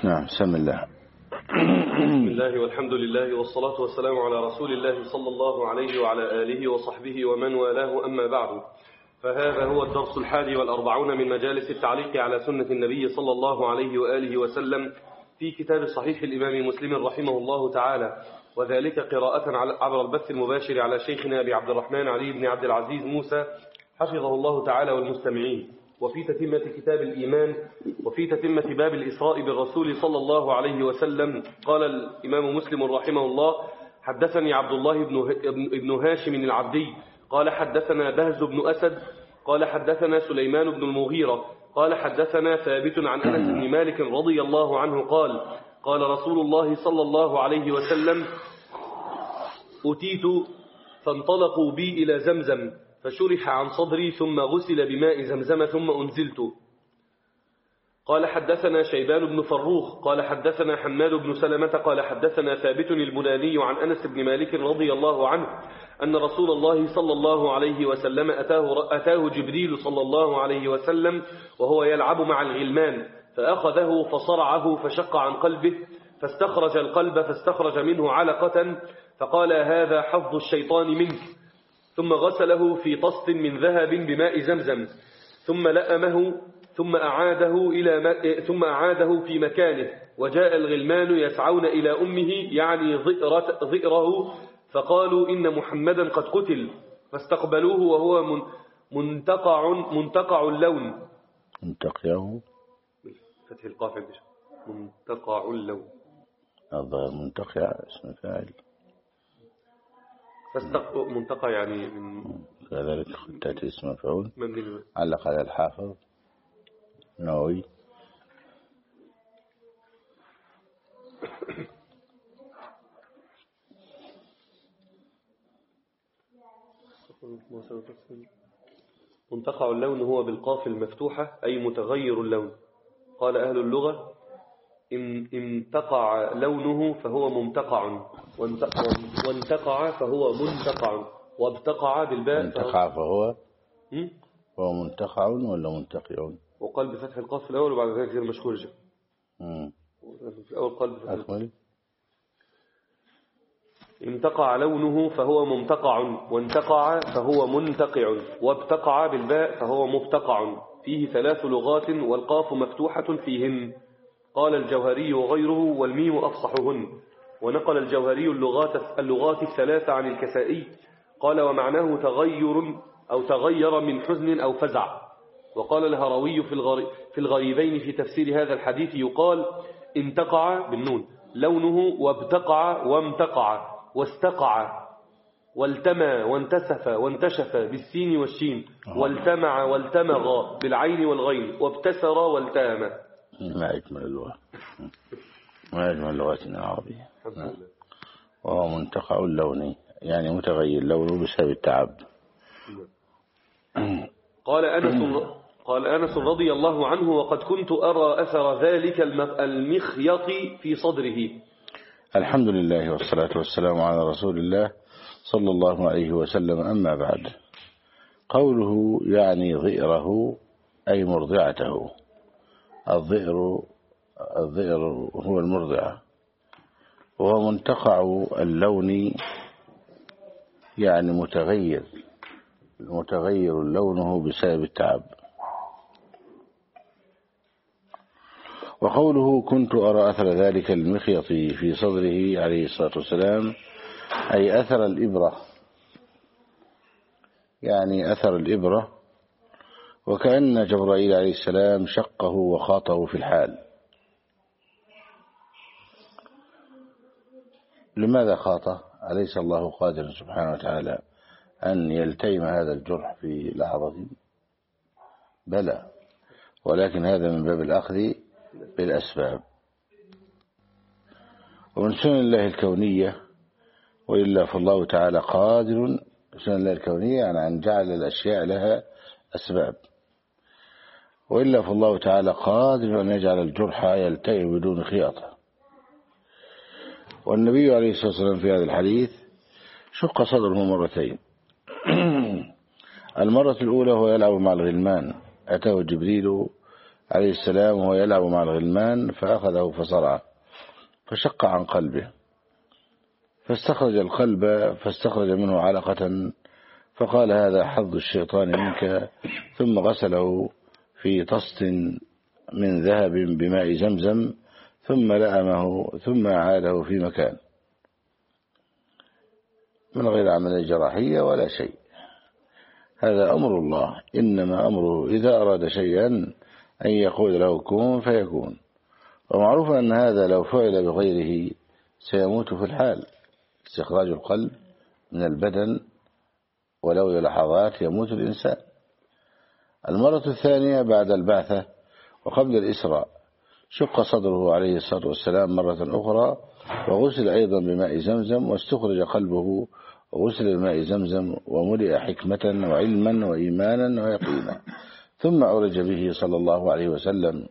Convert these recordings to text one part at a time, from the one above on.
نعم. بسم الله. بسم الله والحمد لله والصلاة والسلام على رسول الله صلى الله عليه وعلى آله وصحبه ومن والاه، أما بعد، فهذا هو الدرس 41 من مجالس التعليق على سنة النبي صلى الله عليه وآله وسلم في كتاب صحيح الإمام مسلم رحمه الله تعالى، وذلك قراءة عبر البث المباشر على شيخنا أبي عبد الرحمن علي بن عبد العزيز موسى حفظه الله تعالى والمستمعين. وفي تتمة كتاب الإيمان وفي تتمة باب الإسراء بالرسول صلى الله عليه وسلم قال الإمام مسلم رحمه الله: حدثني عبد الله بن هاشم العبدي قال حدثنا بهز بن أسد قال حدثنا سليمان بن المغيرة قال حدثنا ثابت عن أنس بن مالك رضي الله عنه قال: قال رسول الله صلى الله عليه وسلم: أتيت فانطلقوا بي إلى زمزم فشرح عن صدري ثم غسل بماء زمزم ثم أنزلت. قال حدثنا شيبان بن فروخ قال حدثنا حماد بن سلمة قال حدثنا ثابت البناني عن أنس بن مالك رضي الله عنه أن رسول الله صلى الله عليه وسلم أتاه جبريل صلى الله عليه وسلم وهو يلعب مع الغلمان فأخذه فصرعه فشق عن قلبه فاستخرج القلب فاستخرج منه علقة فقال: هذا حظ الشيطان منك. ثم غسله في طست من ذهب بماء زمزم ثم لأمه ثم أعاده في مكانه. وجاء الغلمان يسعون إلى أمه يعني ذئره فقالوا: إن محمدا قد قتل، فاستقبلوه وهو منتقع اللون. منتقعه فتح القاف منتقع اللون. الظاهر منتقع اسم فاعل. منتقع يعني كذلك تأتي اسم مفعول علق على الحافظ نووي. منتقع اللون هو بالقاف المفتوحة أي متغير اللون. قال أهل اللغة: إن انتقع لونه فهو ممتقع، وانتقع فهو منتقع، وابتقع بالباء منتقع فهو هو منتقع ولا منتقع؟ وقال بفتح القاف في الأول وبعد ذلك غير مشهور جدا. في الأول قال أكمل: انتقع لونه فهو ممتقع، وانتقع فهو منتقع، وابتقع بالباء فهو مبتقع. فيه 3 لغات والقاف مفتوحة فيهن. قال الجوهري وغيره: والميم أفصحهن. ونقل الجوهري اللغات 3 عن الكسائي قال: ومعناه تغير من حزن أو فزع. وقال الهروي في الغريبين في تفسير هذا الحديث يقال: انتقع بالنون لونه، وابتقع وامتقع واستقع، والتمى وانتسف وانتشف بالسين والشين، والتمع والتمغ بالعين والغين، وابتسر والتام. ما أجمل اللغة، ما أجمل لغتنا العربية. وهو منتقع اللون يعني متغير لونه بسبب التعب. قال أنس رضي الله عنه: وقد كنت أرى أثر ذلك المخيط في صدره. الحمد لله والصلاة والسلام على رسول الله صلى الله عليه وسلم. أما بعد، قوله يعني ضئره أي مرضعته. الضئر هو المرضعة، وهو منتقع اللون يعني متغير لونه بسبب التعب. وقوله كنت أرى أثر ذلك المخيط في صدره عليه الصلاة والسلام أي أثر الإبرة، يعني أثر الإبرة، وكأن جبرائيل عليه السلام شقه وخاطه في الحال. لماذا خاطه؟ أليس الله قادر سبحانه وتعالى أن يلتئم هذا الجرح في لحظة؟ بلى، ولكن هذا من باب الأخذ بالأسباب. ومن سنن الله الكونية، وإلا فالله تعالى قادر، سنن الله الكونية يعني أن جعل الأشياء لها أسباب، وإلا فالله تعالى قادر أن يجعل الجرح يلتئم بدون خياطة. والنبي عليه الصلاة والسلام في هذا الحديث شق صدره مرتين. المرة الأولى هو يلعب مع الغلمان، أتاه جبريل عليه السلام وهو يلعب مع الغلمان فأخذه فصرعه فشق عن قلبه، فاستخرج القلب فاستخرج منه علقة فقال هذا حظ الشيطان منك، ثم غسله في طست من ذهب بماء زمزم ثم لأمه ثم أعاده في مكان من غير عملية جراحية ولا شيء. هذا أمر الله، إنما أمره إذا أراد شيئا أن يقول له كن فيكون. ومعروف أن هذا لو فعل بغيره سيموت في الحال، استخراج القلب من البدن ولو للحظات يموت الإنسان. المرة الثانية بعد البعثة وقبل الإسراء شق صدره عليه الصلاة والسلام مرة أخرى وغسل أيضا بماء زمزم واستخرج قلبه وغسل بماء زمزم وملئ حكمة وعلما وإيمانا ويقينا، ثم أرج به صلى الله عليه وسلم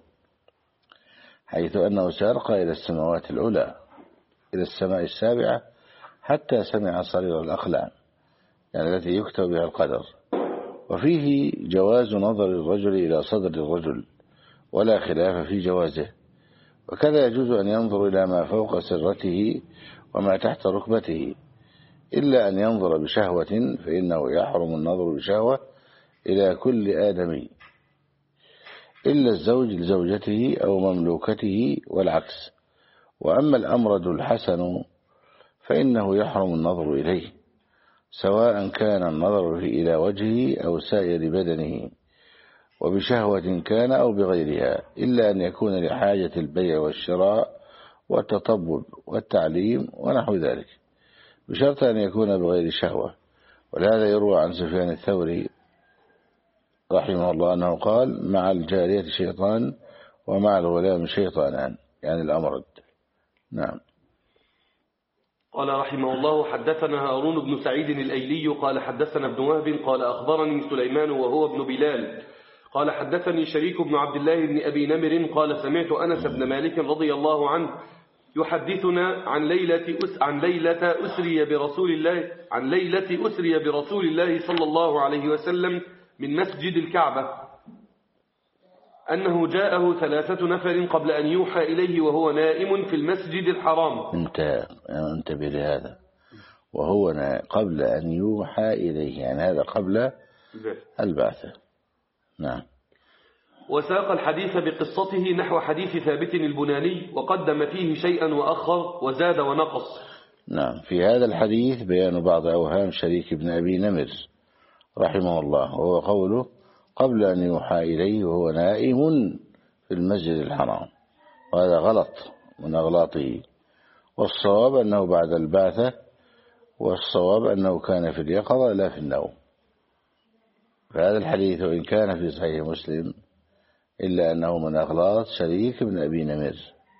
حيث أنه سيرقى إلى السماوات العلى إلى السماء السابعة حتى سمع صرير الأقلام، يعني التي يكتب بها القدر. وفيه جواز نظر الرجل إلى صدر الرجل ولا خلاف في جوازه، وكذا يجوز أن ينظر إلى ما فوق سرته وما تحت ركبته، إلا أن ينظر بشهوة فإنه يحرم النظر بشهوة إلى كل آدمي إلا الزوج لزوجته أو مملوكته والعكس. وأما الأمرد الحسن فإنه يحرم النظر إليه سواء كان النظر إلى وجهه أو سائر بدنه وبشهوة كان أو بغيرها، إلا أن يكون لحاجة البيع والشراء والتطبب والتعليم ونحو ذلك، بشرط أن يكون بغير شهوة. ولهذا يروى عن سفيان الثوري رحمه الله أنه قال مع الجارية شيطان ومع الغلام شيطانان، يعني الأمرد. نعم. قال رحمه الله حدثنا هارون بن سعيد الأيلي قال حدثنا ابن وهب قال أخبرني سليمان وهو ابن بلال قال حدثني شريك بن عبد الله بن أبي نمر قال سمعت أنس بن مالك رضي الله عنه يحدثنا عن ليلة أسري برسول الله صلى الله عليه وسلم من مسجد الكعبة أنه جاءه 3 نفر قبل أن يوحى إليه وهو نائم في المسجد الحرام. انتبه لهذا، وهو قبل أن يوحى إليه، يعني هذا قبل البعثة. نعم. وساق الحديث بقصته نحو حديث ثابت البناني وقدم فيه شيئا وأخر وزاد ونقص. نعم. في هذا الحديث بيان بعض أوهام شريك بن أبي نمر رحمه الله، وهو قوله قبل أن يوحى إليه وهو نائم في المسجد الحرام، وهذا غلط من أغلاطه، والصواب أنه بعد البعثة، والصواب أنه كان في اليقظة لا في النوم. فهذا الحديث وإن كان في صحيح مسلم إلا أنه من أغلاط شريك بن أبي نمر.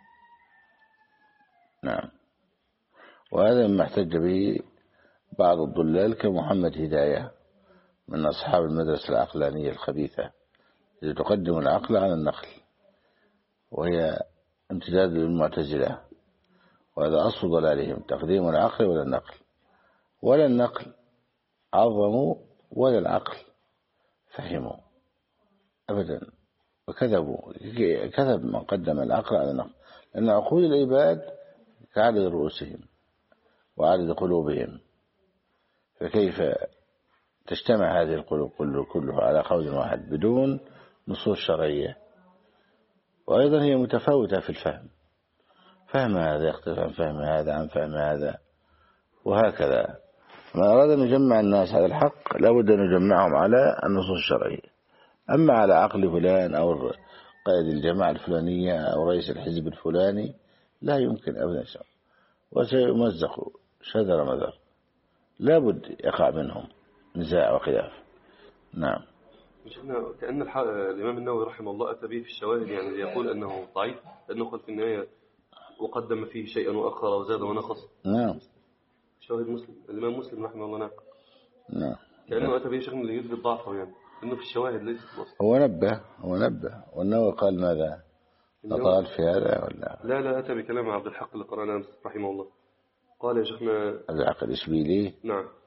نعم. وهذا مما احتج به بعض الضلال كمحمد هداية من أصحاب المدرسة العقلانية الخبيثة التي تقدم العقل على النقل، وهي امتداد للمعتزلة، وهذا أصل ضلالهم، تقديم العقل ولا النقل، ولا النقل عظموا ولا العقل فهموا أبدا، وكذبوا. كذب من قدم العقل على النقل، لأن عقول العباد كعدد رؤوسهم وعدد قلوبهم، فكيف تجتمع هذه القلوب كلها على قول واحد بدون نصوص شرعية؟ وأيضا هي متفاوتة في الفهم، فهم هذا يختلف عن فهم هذا عن فهم هذا، وهكذا. ما أراد أن نجمع الناس على الحق لابد أن نجمعهم على النصوص الشرعية. أما على عقل فلان أو قائد الجماعة الفلانية أو رئيس الحزب الفلاني لا يمكن أبدا شيء، وسيمزق شذر مذر، لابد يقع منهم نزاع وخلاف. نعم. كأن الإمام النووي رحمه الله أتى به في الشواهد، يعني يقول أنه ضعيف لأنه قال في النهاية وقدم فيه شيئا وأخر وزاد ونقص. نعم. شواهد مسلم، الإمام مسلم رحمه الله. نعم. كأنه أتى به شيء اللي يثبت ضعفه، يعني إنه في الشواهد ليس في الوصف. هو نبه والنووي قال ماذا؟ أطال في هذا ولا لا أتى بكلام عبد الحق اللي قرأنا رحمه الله. قال يا شيخنا عبد الحق الإشبيلي. نعم.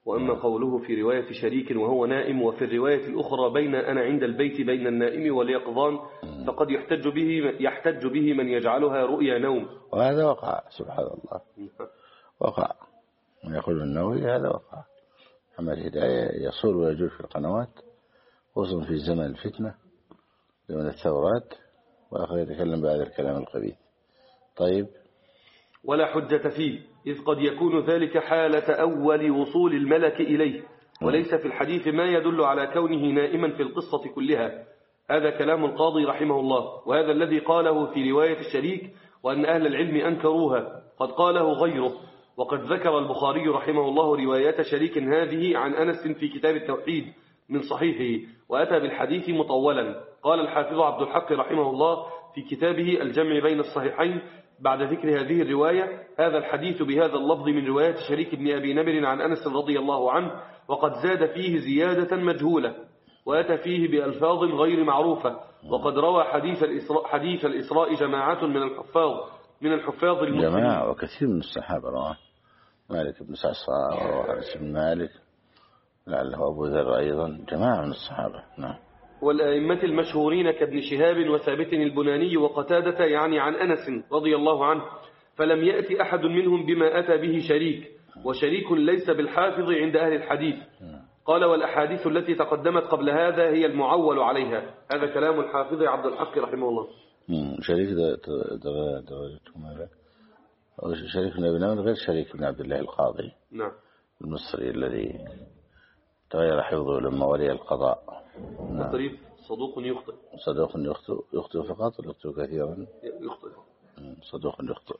وأما قوله في رواية شريك وهو نائم، وفي الرواية الأخرى بين أنا عند البيت بين النائم واليقظان، فقد يحتج به من يجعلها رؤيا نوم. وهذا وقع سبحان الله، وقع من يقول النووي هذا وقع. محمد هداية يصول ويجول في القنوات، خصوصا في زمن الفتنة زمن الثورات، وآخر يتكلم بهذا الكلام القبيح. طيب. ولا حجة فيه، إذ قد يكون ذلك حالة أول وصول الملك إليه، وليس في الحديث ما يدل على كونه نائما في القصة كلها. هذا كلام القاضي رحمه الله، وهذا الذي قاله في رواية الشريك، وأن أهل العلم أنكروها قد قاله غيره. وقد ذكر البخاري رحمه الله روايات شريك هذه عن أنس في كتاب التوحيد من صحيحه، وأتى بالحديث مطولا. قال الحافظ عبد الحق رحمه الله في كتابه الجمع بين الصحيحين بعد ذكر هذه الرواية: هذا الحديث بهذا اللفظ من رواية شريك بن أبي نمر عن أنس رضي الله عنه، وقد زاد فيه زيادة مجهولة، وأتى فيه بألفاظ غير معروفة. وقد روى حديث الإسراء جماعة من الحفاظ المسلمين، جماعة وكثير من الصحابة رواه، مالك بن سعصاء وحرس بن مالك، لعله أبو ذر أيضا، جماعة من الصحابة. نعم. والأئمة المشهورين كابن شهاب وثابت البناني وقتادة، يعني عن أنس رضي الله عنه، فلم يأتي أحد منهم بما أتى به شريك، وشريك ليس بالحافظ عند أهل الحديث. قال: والأحاديث التي تقدمت قبل هذا هي المعول عليها. هذا كلام الحافظ عبد الحق رحمه الله. شريك درجته ماذا؟ شريك بن أبي نمر غير شريك بن عبد الله القاضي، نعم، المصري الذي تغير حفظه لما ولي القضاء. نعم. صدوق يخطئ. صدوق يخطئ فقط ولا يخطئ كثيرا؟ يخطئ. صدوق يخطئ.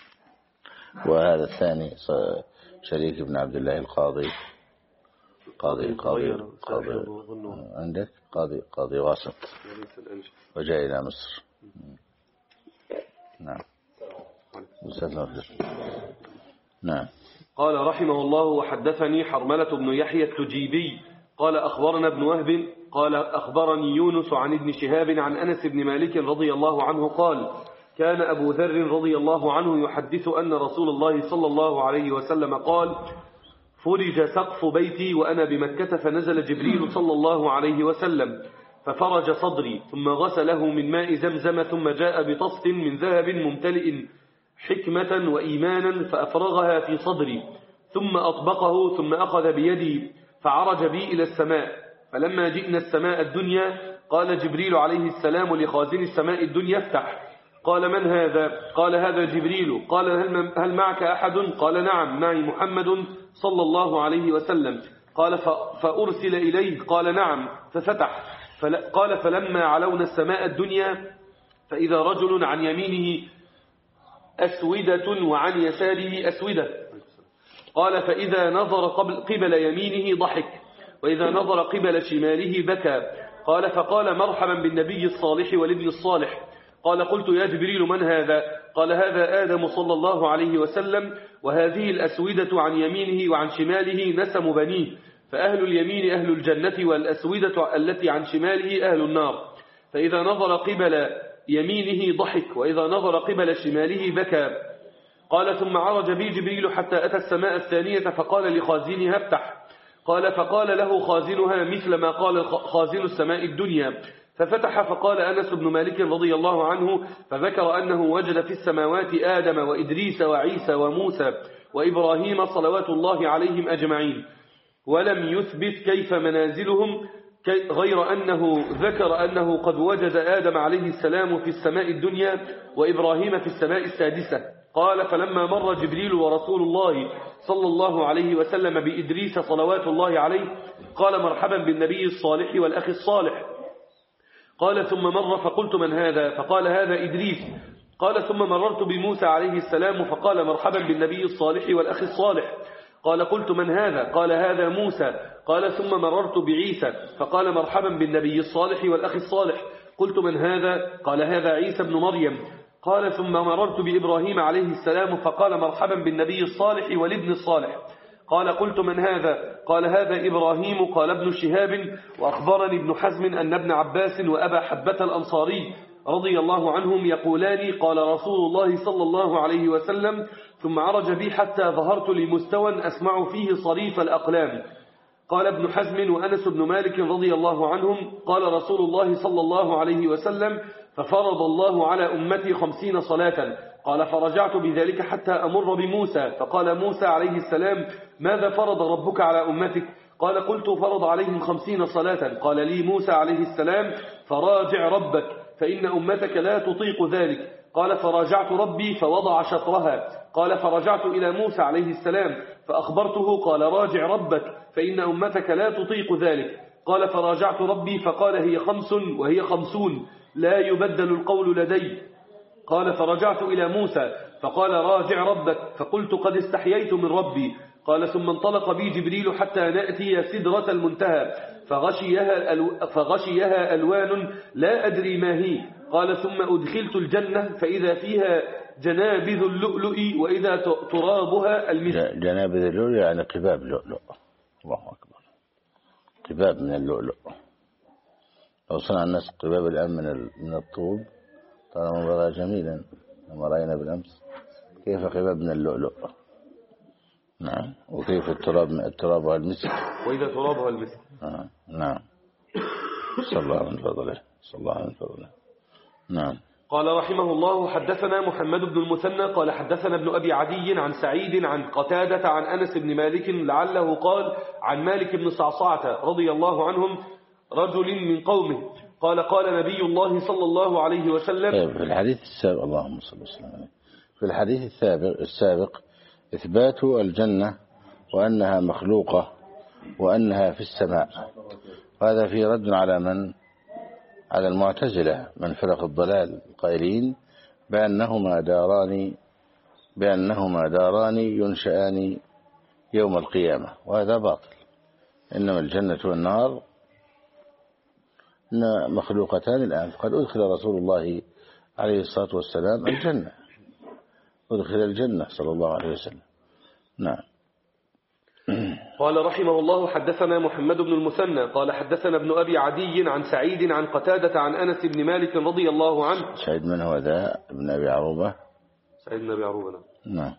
وهذا الثاني شريك بن عبد الله القاضي، قاضي عندك قاضي واسط، وجاء إلى مصر. نعم. نعم. قال رحمه الله: وحدثني حرملة بن يحيى التجيبي قال أخبرنا ابن وهب قال أخبرني يونس عن ابن شهاب عن أنس بن مالك رضي الله عنه قال: كان أبو ذر رضي الله عنه يحدث أن رسول الله صلى الله عليه وسلم قال: فرج سقف بيتي وأنا بمكة، فنزل جبريل صلى الله عليه وسلم ففرج صدري، ثم غسله من ماء زمزم، ثم جاء بطست من ذهب ممتلئ حكمة وإيمانا فأفرغها في صدري، ثم أطبقه، ثم أخذ بيدي فعرج بي إلى السماء. فلما جئنا السماء الدنيا قال جبريل عليه السلام لخازن السماء الدنيا: افتح. قال: من هذا؟ قال: هذا جبريل. قال: هل معك أحد؟ قال: نعم، معي محمد صلى الله عليه وسلم. قال: فأرسل إليه؟ قال: نعم. ففتح. قال: فلما علونا السماء الدنيا فإذا رجل عن يمينه أسودة وعن يساره أسودة. قال: فإذا نظر قبل يمينه ضحك، وإذا نظر قبل شماله بكى. قال: فقال: مرحبا بالنبي الصالح والابن الصالح. قال: قلت: يا جبريل من هذا؟ قال: هذا آدم صلى الله عليه وسلم، وهذه الأسودة عن يمينه وعن شماله نسم بنيه، فأهل اليمين أهل الجنة، والأسودة التي عن شماله أهل النار. فإذا نظر قبل يمينه ضحك، وإذا نظر قبل شماله بكى. قال: ثم عرج بي جبريل حتى أتى السماء الثانية فقال لخازنها: افتح. قال: فقال له خازنها مثل ما قال خازن السماء الدنيا، ففتح. فقال أنس بن مالك رضي الله عنه: فذكر أنه وجد في السماوات آدم وإدريس وعيسى وموسى وإبراهيم صلوات الله عليهم أجمعين، ولم يثبت كيف منازلهم، غير أنه ذكر أنه قد وجد آدم عليه السلام في السماء الدنيا وإبراهيم في السماء السادسة. قال: فلما مر جبريل ورسول الله صلى الله عليه وسلم بإدريس صلوات الله عليه قال: مرحبا بالنبي الصالح والأخ الصالح. قال: ثم مر فقلت: من هذا؟ فقال: هذا إدريس. قال: ثم مررت بموسى عليه السلام فقال: مرحبا بالنبي الصالح والأخ الصالح. قال: قلت: من هذا؟ قال: هذا موسى. قال: ثم مررت بعيسى فقال: مرحبا بالنبي الصالح والأخ الصالح. قلت: من هذا؟ قال: هذا عيسى بن مريم. قال: ثم مررت بإبراهيم عليه السلام فقال: مرحبا بالنبي الصالح والابن الصالح. قال: قلت: من هذا؟ قال: هذا إبراهيم. قال ابن شهاب: وأخبرني ابن حزم أن ابن عباس وأبا حبة الأنصاري رضي الله عنهم يقولان قال رسول الله صلى الله عليه وسلم ثم عرج بي حتى ظهرت لمستوى أسمع فيه صريف الأقلام. قال ابن حزم وأنس بن مالك رضي الله عنهم قال رسول الله صلى الله عليه وسلم ففرض الله على أمتي 50 صلاة. قال فرجعت بذلك حتى أمر بموسى فقال موسى عليه السلام ماذا فرض ربك على أمتك؟ قال قلت فرض عليهم 50 صلاة. قال لي موسى عليه السلام فراجع ربك فإن أمتك لا تطيق ذلك. قال فراجعت ربي فوضع شطرها. قال فرجعت إلى موسى عليه السلام فأخبرته قال راجع ربك فإن أمتك لا تطيق ذلك. قال فراجعت ربي فقال هي 5 وهي 50 لا يبدل القول لدي. قال فرجعت إلى موسى فقال راجع ربك فقلت قد استحييت من ربي. قال ثم انطلق بي جبريل حتى نأتي سدرة المنتهى فغشيها ألوان لا أدري ما هي. قال ثم أدخلت الجنة فإذا فيها جنابذ اللؤلؤ وإذا ترابها المسك. جنابذ اللؤلؤ يعني قباب لؤلؤ. الله أكبر. قباب من اللؤلؤ. لو صنع الناس قباب الآن من الطوب ترى منظرها جميلا لما رأينا بالأمس كيف قباب من اللؤلؤ. نعم. وكيف التراب والمسك وإذا ترابها المسك. نعم. صلى الله عليه فضله. صلى الله عليه فضله. نعم. قال رحمه الله حدثنا محمد بن المثنى قال حدثنا ابن أبي عدي عن سعيد عن قتادة عن أنس بن مالك لعله قال عن مالك بن صعصعة رضي الله عنهم رجل من قومه قال قال نبي الله صلى الله عليه وسلم. في الحديث السابق اللهم صل وسلم عليه. في الحديث السابق إثبات الجنة وأنها مخلوقة وأنها في السماء. وهذا في رد على على المعتزلة من فرق الضلال القائلين بأنهما داران ينشآن يوم القيامة. وهذا باطل. إنما الجنة والنار مخلوقتان الآن. فقد أدخل رسول الله عليه الصلاة والسلام الجنة. أدخل الجنة صلى الله عليه وسلم. نعم. قال رحمه الله حدثنا محمد بن المثنى قال حدثنا ابن أبي عدي عن سعيد عن قتادة عن أنس بن مالك رضي الله عنه. سعيد من هو ذا؟ ابن أبي عروبة. سعيد بن أبي عروبة. نعم.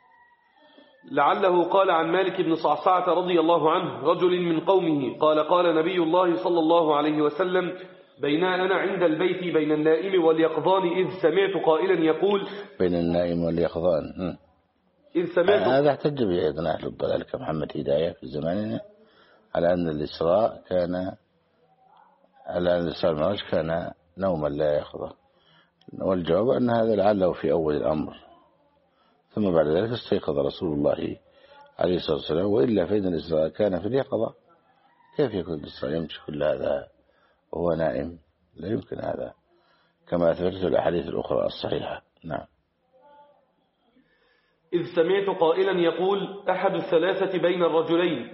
لعله قال عن مالك بن صعصعة رضي الله عنه رجل من قومه قال قال نبي الله صلى الله عليه وسلم بينا أنا عند البيت بين النائم واليقظان إذ سمعت قائلا يقول. بين النائم واليقظان. إذ سمعت. هذا احتج به أيضا أهل الضلال كمحمد هداية في زماننا على أن الإسراء المعراج كان نوما لا يقظة. والجواب أن هذا لعله في أول الأمر ثم بعد ذلك استيقظ رسول الله عليه الصلاة والسلام. وإلا فإن الإسراء كان في اليقظة. كيف يكون الإسراء يمشي كل هذا وهو نائم؟ لا يمكن هذا كما أثبتته الأحاديث الأخرى الصحيحة. نعم. إذ سمعت قائلا يقول أحد الثلاثة بين الرجلين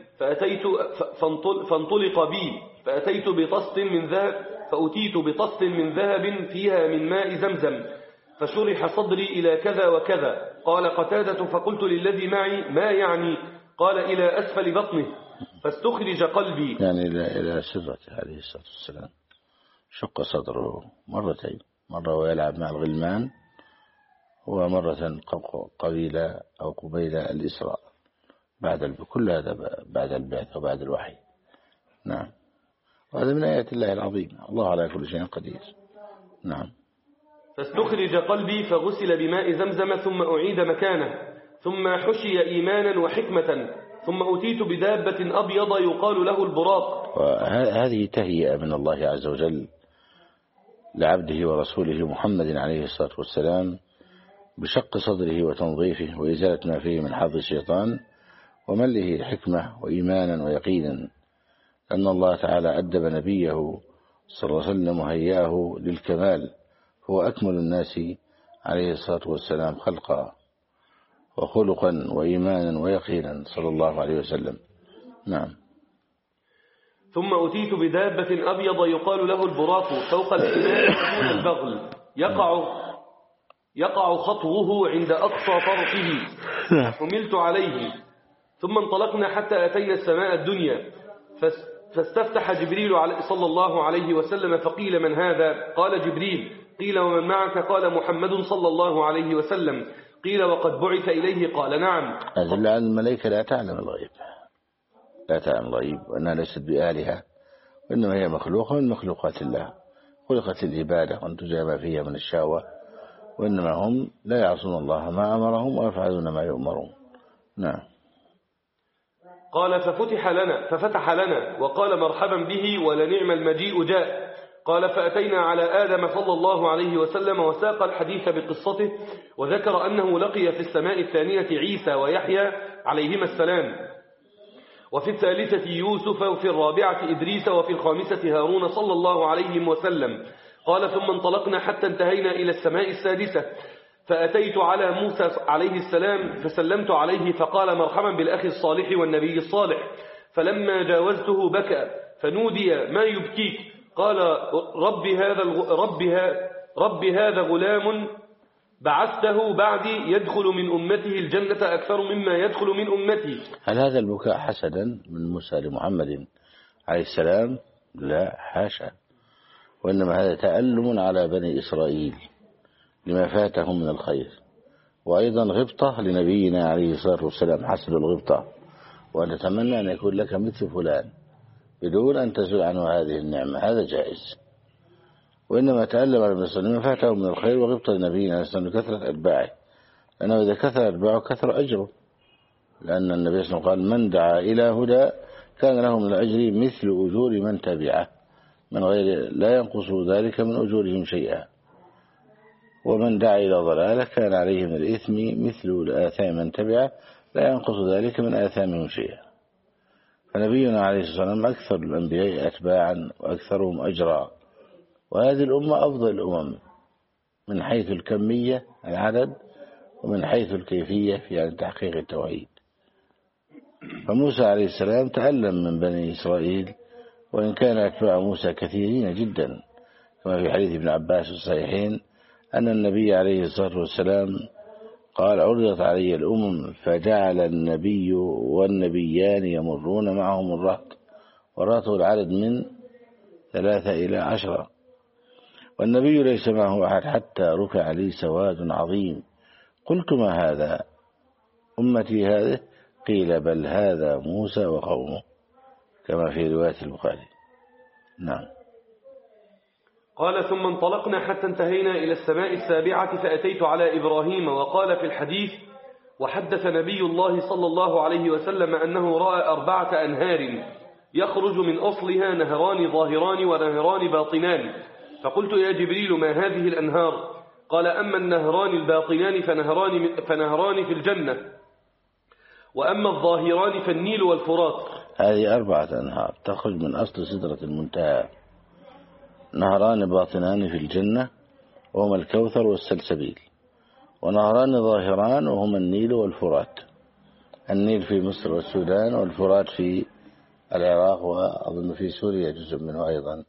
فانطلق بي فأتيت بطست من ذهب فأتيت بطست من ذهب فيها من ماء زمزم فشرح صدري إلى كذا وكذا. قال قتادة فقلت للذي معي ما يعني؟ قال إلى أسفل بطنه فاستخرج قلبي. يعني إلى سرته عليه الصلاة والسلام. شق صدره مرتين. مرة ويلعب مع الغلمان ومرة قبيلة أو قبيلة الإسراء كل هذا بعد البعث وبعد الوحي. نعم. وهذا من آيات الله العظيم. الله على كل شيء قدير. نعم. فاستخرج قلبي فغسل بماء زمزم ثم أعيد مكانه ثم حشي إيمانا وحكمة ثم أتيت بدابة أبيض يقال له البراق. وهذه تهيئة من الله عز وجل لعبده ورسوله محمد عليه الصلاة والسلام بشق صدره وتنظيفه وإزالة ما فيه من حظ الشيطان ومله حكمة وإيمانا ويقينا. أن الله تعالى أدب نبيه صلى الله عليه وسلم وهياه للكمال. هو أكمل الناس عليه الصلاة والسلام خلقا وخلقا وإيمانا ويقينا صلى الله عليه وسلم. نعم. ثم أتيت بدابة أبيض يقال له البراق فوق الحمار دون البغل يقع خطوه عند أقصى طرفه حملت عليه ثم انطلقنا حتى أتينا السماء الدنيا فاستفتح جبريل صلى الله عليه وسلم فقيل من هذا؟ قال جبريل قيل ومن معك؟ قال محمد صلى الله عليه وسلم. قيل وقد بعث إليه؟ قال نعم. أدل على الملائكة لا تعلم الغيب، لا تعلم الغيب، وأنها ليست بآلهة، وإنما هي مخلوقة من مخلوقات الله، خلقت العبادة وأن تجاب ما فيها من الشهوة، وإنما هم لا يعصون الله ما أمرهم ويفعلون ما يؤمرون. نعم. قال ففتح لنا وقال مرحبا به ولنعم المجيء جاء. قال فأتينا على آدم صلى الله عليه وسلم وساق الحديث بقصته، وذكر أنه لقي في السماء الثانية عيسى ويحيى عليهما السلام، وفي الثالثة يوسف، وفي الرابعة إدريس، وفي الخامسة هارون صلى الله عليه وسلم. قال ثم انطلقنا حتى انتهينا إلى السماء السادسة، فأتيت على موسى عليه السلام فسلمت عليه، فقال مرحبا بالأخ الصالح والنبي الصالح. فلما جاوزته بكى فنودي ما يبكيك؟ قال رب هذا غلام بعثته بعدي يدخل من أمته الجنة أكثر مما يدخل من أمتي. هل هذا البكاء حسدا من موسى لمحمد عليه السلام؟ لا حاشا، وإنما هذا تألم على بني إسرائيل لما فاتهم من الخير، وأيضا غبطة لنبينا عليه الصلاة والسلام، حسد الغبطة، ونتمنى أن يكون لك مثل فلان بدون أن تزول عنه هذه النعمة، هذا جائز. وإنما تألم على بني إسرائيل لما فاتهم من الخير، وغبطة لنبينا عليه الصلاة والسلام لكثرة أتباعه، لأنه إذا كثر أتباعه كثر أجره، لأن النبي صلى الله عليه وسلم قال من دعا إلى هدى كان له من الأجر مثل أجور من تبعه من غير لا ينقص ذلك من أجورهم شيئا، ومن دعا إلى ضلالة كان عليه من الإثم مثل آثام من تبعه لا ينقص ذلك من آثامهم شيئا. فنبينا عليه الصلاة والسلام أكثر الأنبياء أتباعا وأكثرهم أجرا، وهذه الأمة أفضل الأمم من حيث الكمية العدد، ومن حيث الكيفية في يعني تحقيق التوحيد. فموسى عليه السلام تألم من بني إسرائيل، وإن كان أتباع موسى كثيرين جدا، كما في حديث ابن عباس الصحيحين أن النبي عليه الصلاة والسلام قال عرضت علي الأمم فجعل النبي والنبيان يمرون معهم الرهط، والرهط العدد من 3 إلى 10، والنبي ليس معه أحد حتى رفع لي سواد عظيم، قلت ما هذا؟ أمتي هذه؟ قيل بل هذا موسى وقومه، كما في رواية البخاري. نعم. قال ثم انطلقنا حتى انتهينا إلى السماء السابعة، فأتيت على إبراهيم، وقال في الحديث وحدث نبي الله صلى الله عليه وسلم أنه رأى 4 أنهار يخرج من أصلها نهران ظاهران ونهران باطنان. فقلت يا جبريل ما هذه الأنهار؟ قال أما النهران الباطنان فنهران في الجنة، وأما الظاهران فالنيل والفرات. هذه 4 أنهار تخرج من أصل سدرة المنتهى، نهران باطنان في الجنة وهما الكوثر والسلسبيل، ونهران ظاهران وهما النيل والفرات. النيل في مصر والسودان، والفرات في العراق، وأظن في سوريا جزء منه أيضا.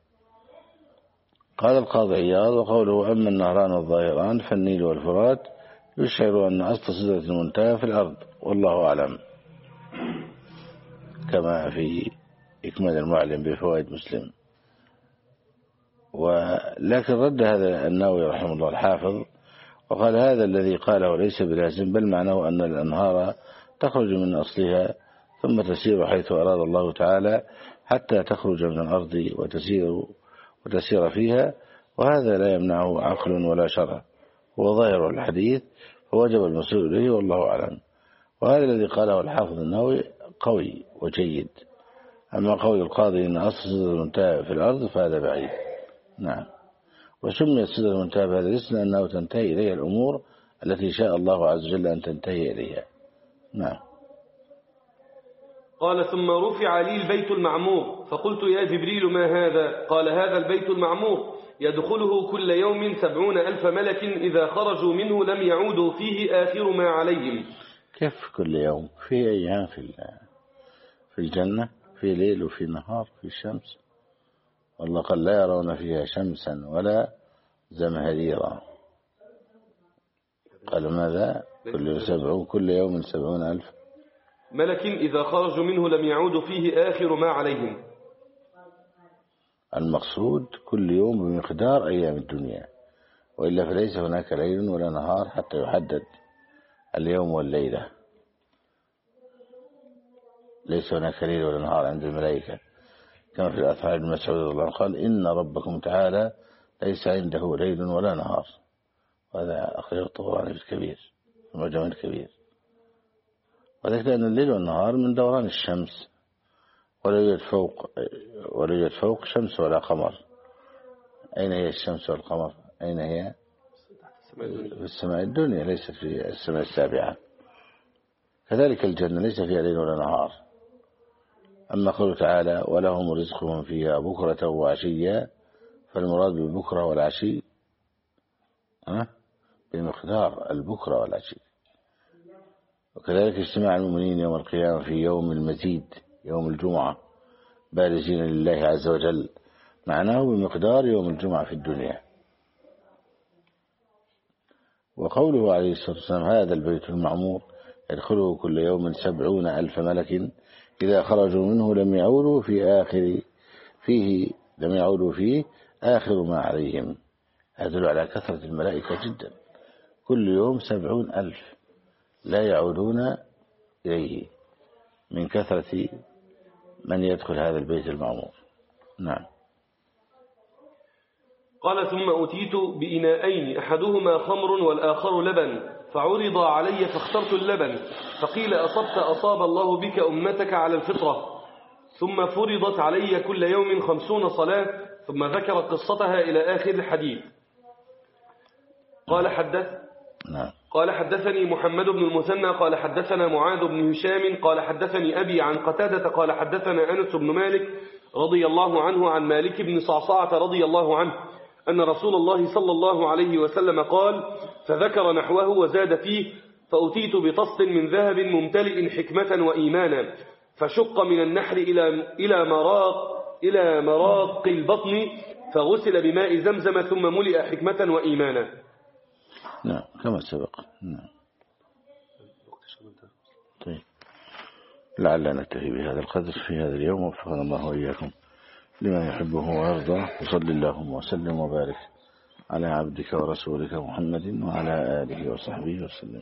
قال القاضي عياض وقوله أما النهران الظاهران فالنيل والفرات يشعر أن أصل سدرة المنتهى في الأرض، والله أعلم، كما في إكمال المعلم بفوائد مسلم. ولكن رد هذا النووي رحمه الله الحافظ وقال هذا الذي قاله ليس بلازم، بل معناه أن الأنهار تخرج من أصلها ثم تسير حيث أراد الله تعالى حتى تخرج من الأرض وتسير فيها، وهذا لا يمنعه عقل ولا شرع، هو ظاهر الحديث فوجب المسير إليه، والله أعلم. وهذا الذي قاله الحافظ النووي قوي وجيد. أما قول القاضي إن أصل سدرة المنتهى في الأرض فهذا بعيد. نعم. وسميت سدرة المنتهى بهذا الاسم لأنه تنتهي إليها الأمور التي شاء الله عز وجل أن تنتهي إليها. نعم. قال ثم رفع لي البيت المعمور، فقلت يا جبريل ما هذا؟ قال هذا البيت المعمور يدخله كل يوم 70,000 ملك، إذا خرجوا منه لم يعودوا فيه آخر ما عليهم. كيف كل يوم؟ في أيام في الجنة في ليل وفي نهار في شمس، والله قال لا يرون فيها شمسا ولا زمهريرا. قال ماذا؟ كل يوم 70,000 ملك إذا خرجوا منه لم يعودوا فيه آخر ما عليهم. المقصود كل يوم بمقدار أيام الدنيا، وإلا فليس هناك ليل ولا نهار حتى يحدد اليوم والليلة. ليس هناك ليل ولا نهار عند الملائكة، كما في الأثار ابن مسعود رضي الله عنه قال إن ربكم تعالى ليس عنده ليل ولا نهار. وهذا أخرجه الطبراني في الكبير، في المعجم الكبير. وذلك أن الليل والنهار من دوران الشمس، ولا يوجد فوق شمس ولا قمر. أين هي الشمس والقمر؟ أين هي؟ في السماء الدنيا، ليست في السماء السابعة. كذلك الجنة ليس فيها ليل ولا نهار. أما قوله تعالى ولهم رزقهم فيها بكرة وعشيا، فالمراد بالبكرة والعشي بمقدار البكرة والعشي. وكذلك اجتماع المؤمنين يوم القيامة في يوم المزيد يوم الجمعة بارزين لله عز وجل، معناه بمقدار يوم الجمعة في الدنيا. وقوله عليه الصلاة والسلام هذا البيت المعمور يدخله كل يوم 70,000 ملك إذا خرجوا منه لم يعودوا فيه آخر ما عليهم. هذا على كثرة الملائكة جدا، كل يوم 70,000 لا يعودون إليه من كثرة من يدخل هذا البيت المعمور. نعم. قال ثم أتيت بإناءين أحدهما خمر والآخر لبن، فعرض علي فاخترت اللبن، فقيل أصاب الله بك أمتك على الفطرة. ثم فرضت علي كل يوم 50 صلاة، ثم ذكر قصتها إلى آخر الحديث. قال حدثني محمد بن المثنى قال حدثنا معاذ بن هشام قال حدثني أبي عن قتادة قال حدثنا أنس بن مالك رضي الله عنه عن مالك بن صعصعة رضي الله عنه أن رسول الله صلى الله عليه وسلم قال فذكر نحوه وزاد فيه فأتيت بطست من ذهب ممتلئ حكمة وإيمانا، فشق من النحر إلى مراق البطن، فغسل بماء زمزم ثم ملئ حكمة وإيمانا. نعم كما سبق. نعم. طيب لعلنا نكتفي بهذا القدر في هذا اليوم، وفقنا الله وإياكم لما يحبه ويرضى. وصل اللهم وسلم وبارك على عبدك ورسولك محمد وعلى آله وصحبه وسلم.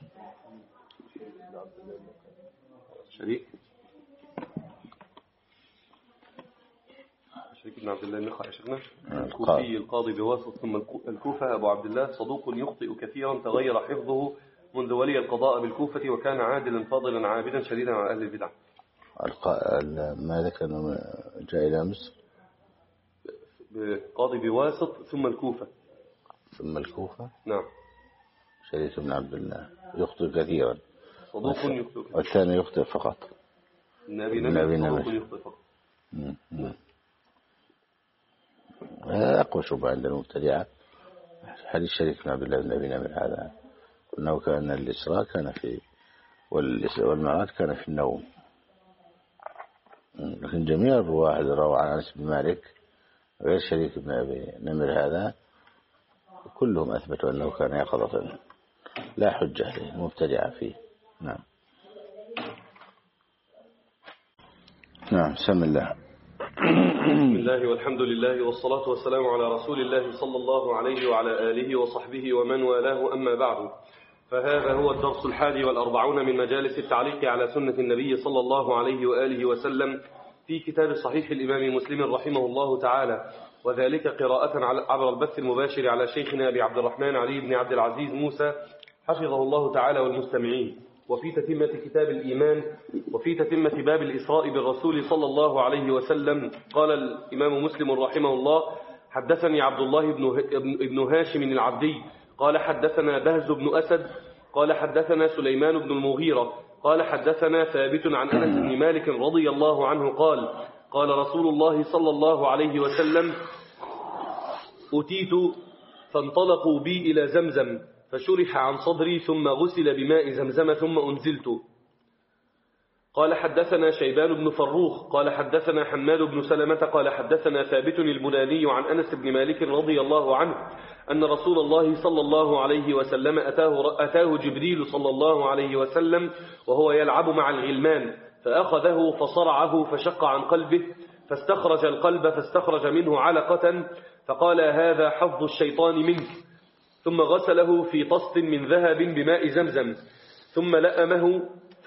شريك بن عبد الله النخعي شيخنا الكوفي القاضي بواسط ثم الكوفة أبو عبد الله صدوق يخطئ كثيرا تغير حفظه منذ ولي القضاء بالكوفة، وكان عادلا فاضلا عابدا شديدا على أهل البدع. ماذا كان جاء إلى مصر؟ قاضي بواسط ثم الكوفة. نعم. شريك بن عبد الله يخطئ كثيرا، صدوق يخطئ كثيرا، والثاني يخطئ فقط. النبي صدوق يخطئ فقط. هذا أقوى شبهة عند المبتدعة حديث شريك بن عبد الله بن أبي نمر هذا، أنه كان الإسراء كان في والمعراج كان في النوم. لكن جميع الرواة اللي رووا عن أنس بن مالك غير شريك بن أبي نمر هذا كلهم أثبتوا أنه كان يقظة، لا حجة للمبتدعة فيه. نعم. بسم الله. بسم الله والحمد لله والصلاة والسلام على رسول الله صلى الله عليه وعلى آله وصحبه ومن والاه، أما بعد، فهذا هو الدرس 41 من مجالس التعليق على سنة النبي صلى الله عليه وآله وسلم في كتاب صحيح الإمام مسلم رحمه الله تعالى، وذلك قراءة عبر البث المباشر على شيخنا أبي عبد الرحمن علي بن عبد العزيز موسى حفظه الله تعالى والمستمعين. وفي تتمة كتاب الإيمان وفي تتمة باب الإسراء بالرسول صلى الله عليه وسلم قال الإمام مسلم رحمه الله حدثني عبد الله بن هاشم العبدي قال حدثنا بهز بن أسد قال حدثنا سليمان بن المغيرة قال حدثنا ثابت عن أنس بن مالك رضي الله عنه قال رسول الله صلى الله عليه وسلم أتيت فانطلقوا بي إلى زمزم فشرح عن صدري ثم غسل بماء زمزم ثم أنزلت. قال حدثنا شيبان بن فروخ قال حدثنا حماد بن سلمة قال حدثنا ثابت البناني عن أنس بن مالك رضي الله عنه أن رسول الله صلى الله عليه وسلم أتاه جبريل صلى الله عليه وسلم وهو يلعب مع الغلمان، فأخذه فصرعه فشق عن قلبه، فاستخرج القلب فاستخرج منه علقة، فقال هذا حظ الشيطان منك. ثم غسله في طست من ذهب بماء زمزم ثم لأمه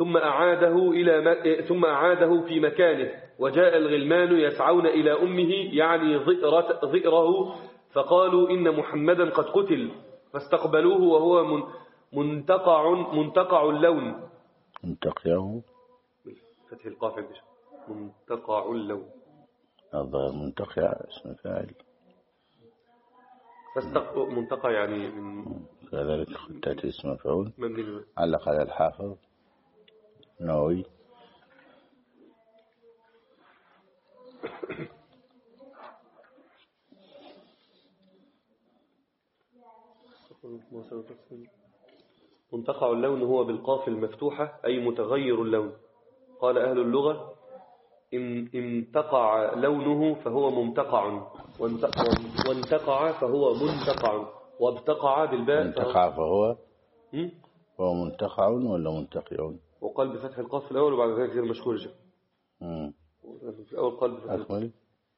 ثم أعاده في مكانه. وجاء الغلمان يسعون إلى أمه يعني ضئره فقالوا إن محمدا قد قتل، فاستقبلوه وهو منتقع اللون. منتقعه فتح القاف منتقع اللون. الظاهر منتقع اسم فاعل. منتقع يعني كذلك تأتي اسم مفعول. علق على الحافظ نووي. منتقع اللون هو بالقاف المفتوحة أي متغير اللون. قال أهل اللغة إن انتقع لونه فهو ممتقع، وانتقع فهو منتقع، وابتقع بالباء منتقع فهو هو منتقع ولا منتقع؟ وقال بفتح القاف في الأول وبعد ذلك غير مشهور جدا. في الأول قال بفتح القاف.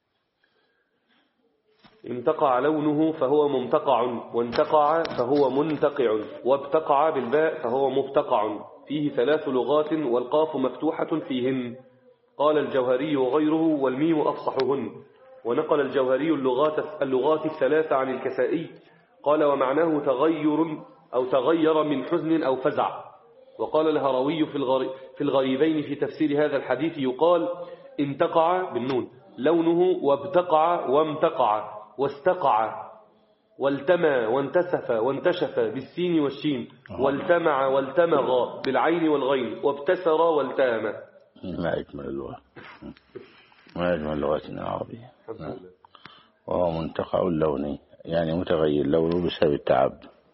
انتقع لونه فهو ممتقع، وانتقع فهو منتقع، وابتقع بالباء فهو مبتقع. فيه 3 لغات والقاف مفتوحة فيهن. قال الجوهري وغيره والميم أفصحهن. ونقل الجوهري اللغات الثلاث عن الكسائي. قال ومعناه تغير من حزن أو فزع. وقال الهروي في الغريبين في تفسير هذا الحديث يقال انتقع بالنون لونه، وابتقع وامتقع واستقع، والتمى وانتسف وانتشف بالسين والشين، والتمع والتمغ بالعين والغين، وابتسر والتام. ما أجمل اللغة، ما أجمل لغتنا العربية. وهو منتقع اللون يعني متغير لونه بسبب التعب.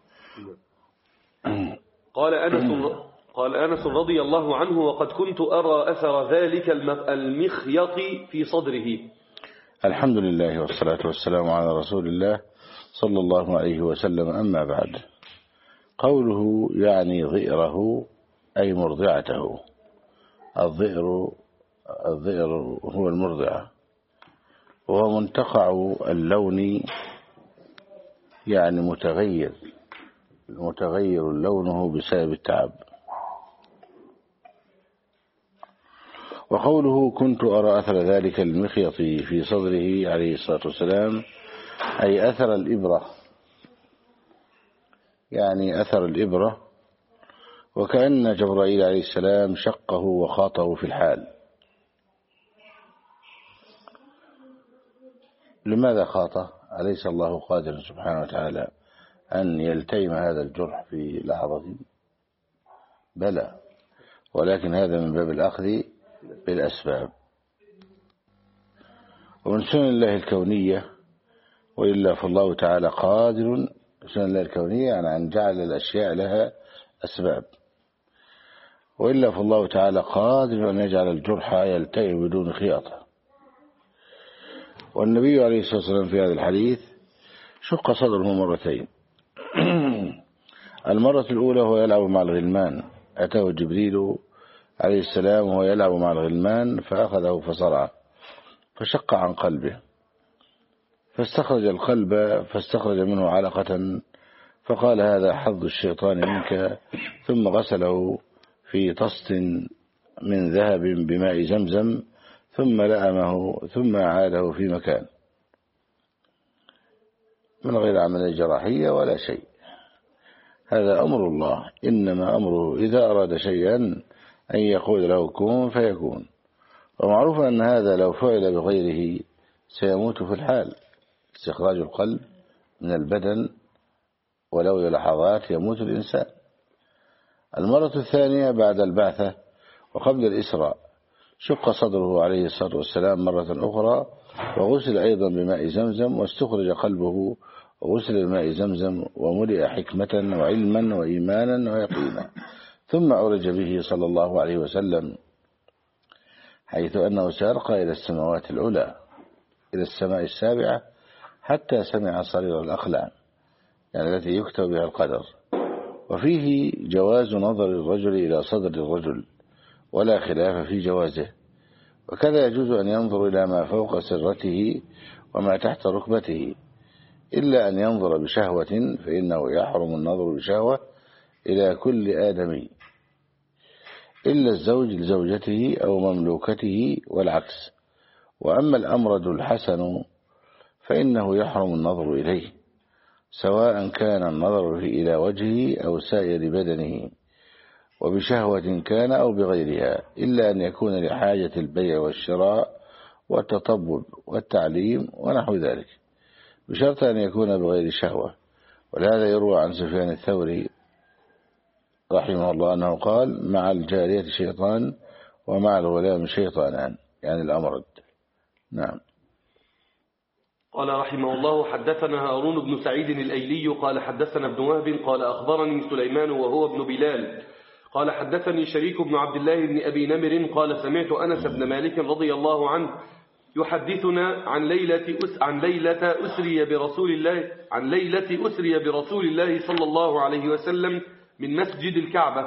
قال أنس رضي الله عنه وقد كنت أرى أثر ذلك المخيط في صدره. الحمد لله والصلاة والسلام على رسول الله صلى الله عليه وسلم. أما بعد، قوله يعني ضئره أي مرضعته. الضئر هو المرضعة، وهو منتقع اللون يعني متغير لونه بسبب التعب. وقوله كنت أرى أثر ذلك المخيط في صدره عليه الصلاة والسلام أي أثر الإبرة، يعني أثر الإبرة، وكأن جبرائيل عليه السلام شقه وخاطه في الحال. لماذا خاطه؟ أليس الله قادر سبحانه وتعالى أن يلتئم هذا الجرح في لحظة؟ بلى، ولكن هذا من باب الأخذ بالأسباب. ومن سنن الله الكونية، وإلا فالله تعالى قادر، سنن الله الكونية يعني أن جعل الأشياء لها أسباب، وإلا فالله تعالى قادر أن يجعل الجرح يلتئم بدون خياطة. والنبي عليه الصلاة والسلام في هذا الحديث شق صدره مرتين. المرة الأولى هو يلعب مع الغلمان، أتاه جبريل عليه السلام وهو يلعب مع الغلمان فأخذه فصرعه فشق عن قلبه، فاستخرج القلب فاستخرج منه علقة، فقال هذا حظ الشيطان منك، ثم غسله في طست من ذهب بماء زمزم ثم لأمه ثم أعاده في مكان، من غير عملية جراحية ولا شيء. هذا أمر الله، إنما أمره إذا أراد شيئا أن يقول له كن فيكون. ومعروف أن هذا لو فعل بغيره سيموت في الحال. استخراج القلب من البدن ولو للحظات يموت الإنسان. المرة الثانية بعد البعثة وقبل الإسراء شق صدره عليه الصلاة والسلام مرة أخرى، وغسل أيضا بماء زمزم، واستخرج قلبه وغسل بماء زمزم، وملئ حكمة وعلما وإيمانا ويقينا، ثم عرج به صلى الله عليه وسلم، حيث أنه سيرقى إلى السماوات العلى، إلى السماء السابعة، حتى سمع صرير الأقلام، يعني التي يكتب بها القدر. وفيه جواز نظر الرجل إلى صدر الرجل، ولا خلاف في جوازه. وكذا يجوز أن ينظر إلى ما فوق سرته وما تحت ركبته، إلا أن ينظر بشهوة فإنه يحرم النظر بشهوة إلى كل آدمي إلا الزوج لزوجته أو مملوكته والعكس. وأما الأمرد الحسن فإنه يحرم النظر إليه سواء كان النظر إلى وجهه أو سائر بدنه وبشهوة كان أو بغيرها، إلا أن يكون لحاجة البيع والشراء والتطبب والتعليم ونحو ذلك، بشرط أن يكون بغير شهوة. ولهذا يروى عن سفيان الثوري رحمه الله أنه قال: مع الجارية شيطان ومع الغلام شيطانان، يعني الأمرد. نعم. قال رحمه الله: حدثنا هارون بن سعيد الأيلي قال حدثنا ابن وهب قال أخبرني سليمان وهو ابن بلال قال حدثني شريك بن عبد الله بن أبي نمر قال سمعت أنس بن مالك رضي الله عنه يحدثنا عن ليلة أسري برسول الله صلى الله عليه وسلم من مسجد الكعبة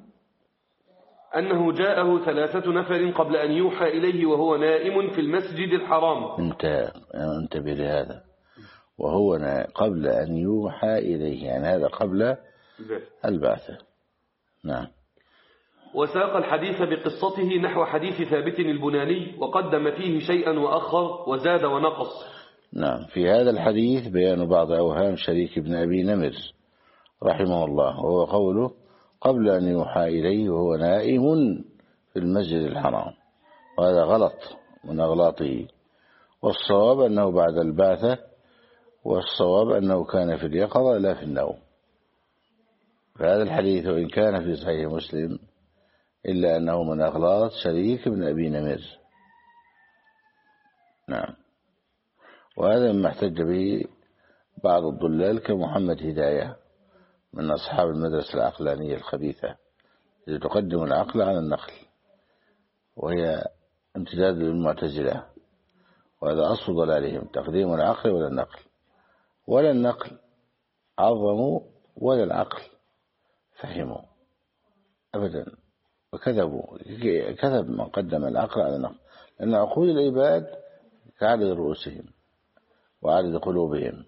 أنه جاءه 3 نفر قبل أن يوحى إليه وهو نائم في المسجد الحرام. انتبه لهذا، وهو قبل أن يوحى إليه، يعني هذا قبل البعثة. نعم. وساق الحديث بقصته نحو حديث ثابت البناني وقدم فيه شيئا وأخر وزاد ونقص. نعم. في هذا الحديث بيان بعض أوهام شريك بن أبي نمر رحمه الله، وهو قوله قبل أن يوحى إليه وهو نائم في المسجد الحرام، وهذا غلط من أغلاطه، والصواب أنه بعد البعثة، والصواب أنه كان في اليقظة لا في النوم. فهذا الحديث وإن كان في صحيح مسلم إلا أنه من أغلاط شريك بن أبي نمر. نعم. وهذا مما احتج به بعض الضلال كمحمد هداية من أصحاب المدرسة العقلانية الخبيثة التي تقدم العقل على النقل، وهي امتداد للمعتزلة، وهذا أصل ضلالهم، تقديم العقل ولا النقل، ولا النقل عظموا ولا العقل فهموا أبدا، وكذبوا. كذب من قدم العقل على النقل، لأن عقول العباد كعدد رؤوسهم وعدد قلوبهم،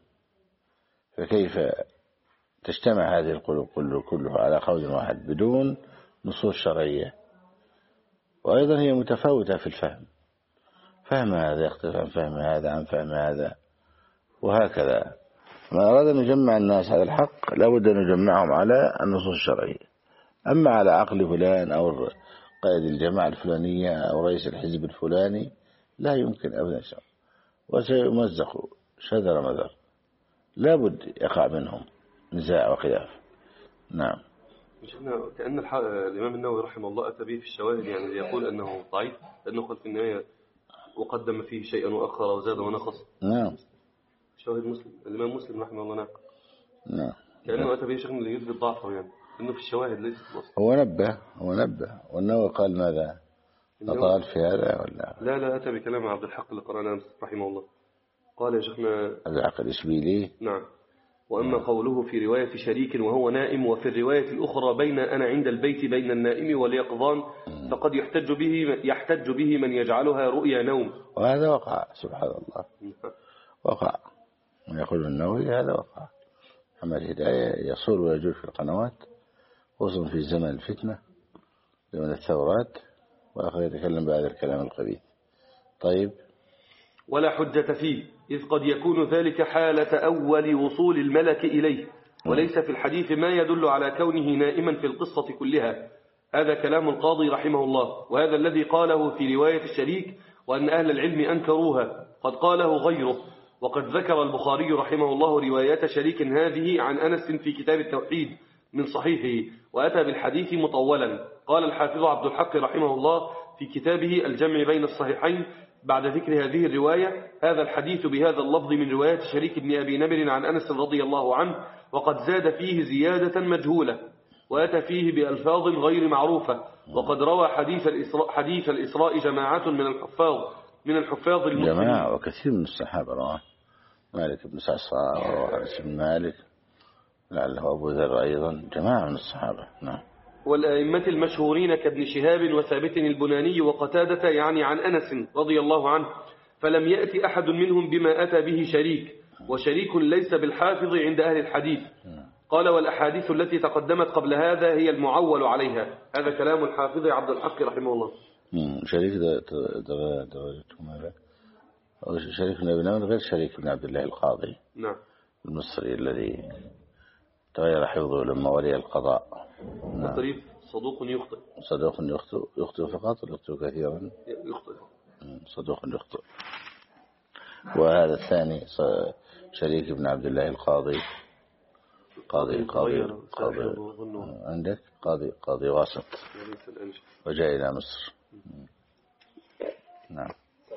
فكيف تجتمع هذه القلوب كلها على قول واحد بدون نصوص شرعية؟ وأيضا هي متفاوتة في الفهم، فهم هذا يختلف عن فهم هذا عن فهم هذا، وهكذا. ما أراد أن نجمع الناس على الحق لابد أن نجمعهم على النصوص الشرعية. أما على عقل فلان أو قائد الجماعة الفلانية أو رئيس الحزب الفلاني لا يمكن أبدا شيء، وسيمزق شذر مذر، لابد يقع منهم نزاع وخلاف. نعم. كأن الإمام النووي رحمه الله أتى به في الشواهد، يعني يقول أنه ضعيف، لأنه قال في النهاية وقدم فيه شيئا وأخر وزاد ونقص. نعم. شواهد مسلم، الإمام مسلم رحمه الله ناقل. نعم. كأنه أتى به شيء اللي يثبت ضعفه، يعني إنه في الشواهد ليس في الأصل. هو نبه والنووي قال ماذا؟ أطال في هذا ولا؟ لا أتى بكلام عبد الحق اللي قرأناه رحمه الله. قال يا شيخنا عبد الحق الإشبيلي. نعم. وأما قوله في رواية شريك وهو نائم، وفي الرواية الأخرى بين أنا عند البيت بين النائم واليقظان، فقد يحتج به من يجعلها رؤيا نوم. وهذا وقع سبحان الله. وقع، ويقول النووي هذا وقع. محمد هداية يصول ويجول في القنوات، خصوصا في زمن الفتنة، زمن الثورات، وآخر يتكلم بهذا الكلام القبيح. طيب. ولا حجة فيه، إذ قد يكون ذلك حالة أول وصول الملك إليه، وليس في الحديث ما يدل على كونه نائما في القصة كلها. هذا كلام القاضي رحمه الله، وهذا الذي قاله في رواية الشريك، وأن أهل العلم أنكروها قد قاله غيره. وقد ذكر البخاري رحمه الله روايات شريك هذه عن أنس في كتاب التوحيد من صحيحه، وأتى بالحديث مطولا. قال الحافظ عبد الحق رحمه الله في كتابه الجمع بين الصحيحين بعد ذكر هذه الرواية: هذا الحديث بهذا اللفظ من رواية شريك بن أبي نمر عن أنس رضي الله عنه، وقد زاد فيه زيادة مجهولة، وأتى فيه بألفاظ غير معروفة. وقد روى حديث الإسراء جماعة من الحفاظ المسلمين، جماعة وكثير من الصحابة رواه، مالك بن سعصاء وأنس بن مالك، لعله أبو ذر أيضا، جماعة من الصحابة. نعم. والأئمة المشهورين كابن شهاب وثابت البناني وقتادة، يعني عن أنس رضي الله عنه، فلم يأتي أحد منهم بما أتى به شريك. وشريك ليس بالحافظ عند أهل الحديث. قال والأحاديث التي تقدمت قبل هذا هي المعول عليها. هذا كلام الحافظ عبد الحق رحمه الله. شريك درجته ماذا؟ شريك بن أبي نمر غير شريك بن عبد الله القاضي. نعم. المصري الذي تغير حفظه لما ولي القضاء. نعم. صدوق يخطئ. صدوق يخطئ فقط ولا يخطئ كثيرا؟ يخطئ. صدوق يخطئ. وهذا الثاني شريك بن عبد الله القاضي. قاضي عندك قاضي واسط وجاء إلى مصر. نعم.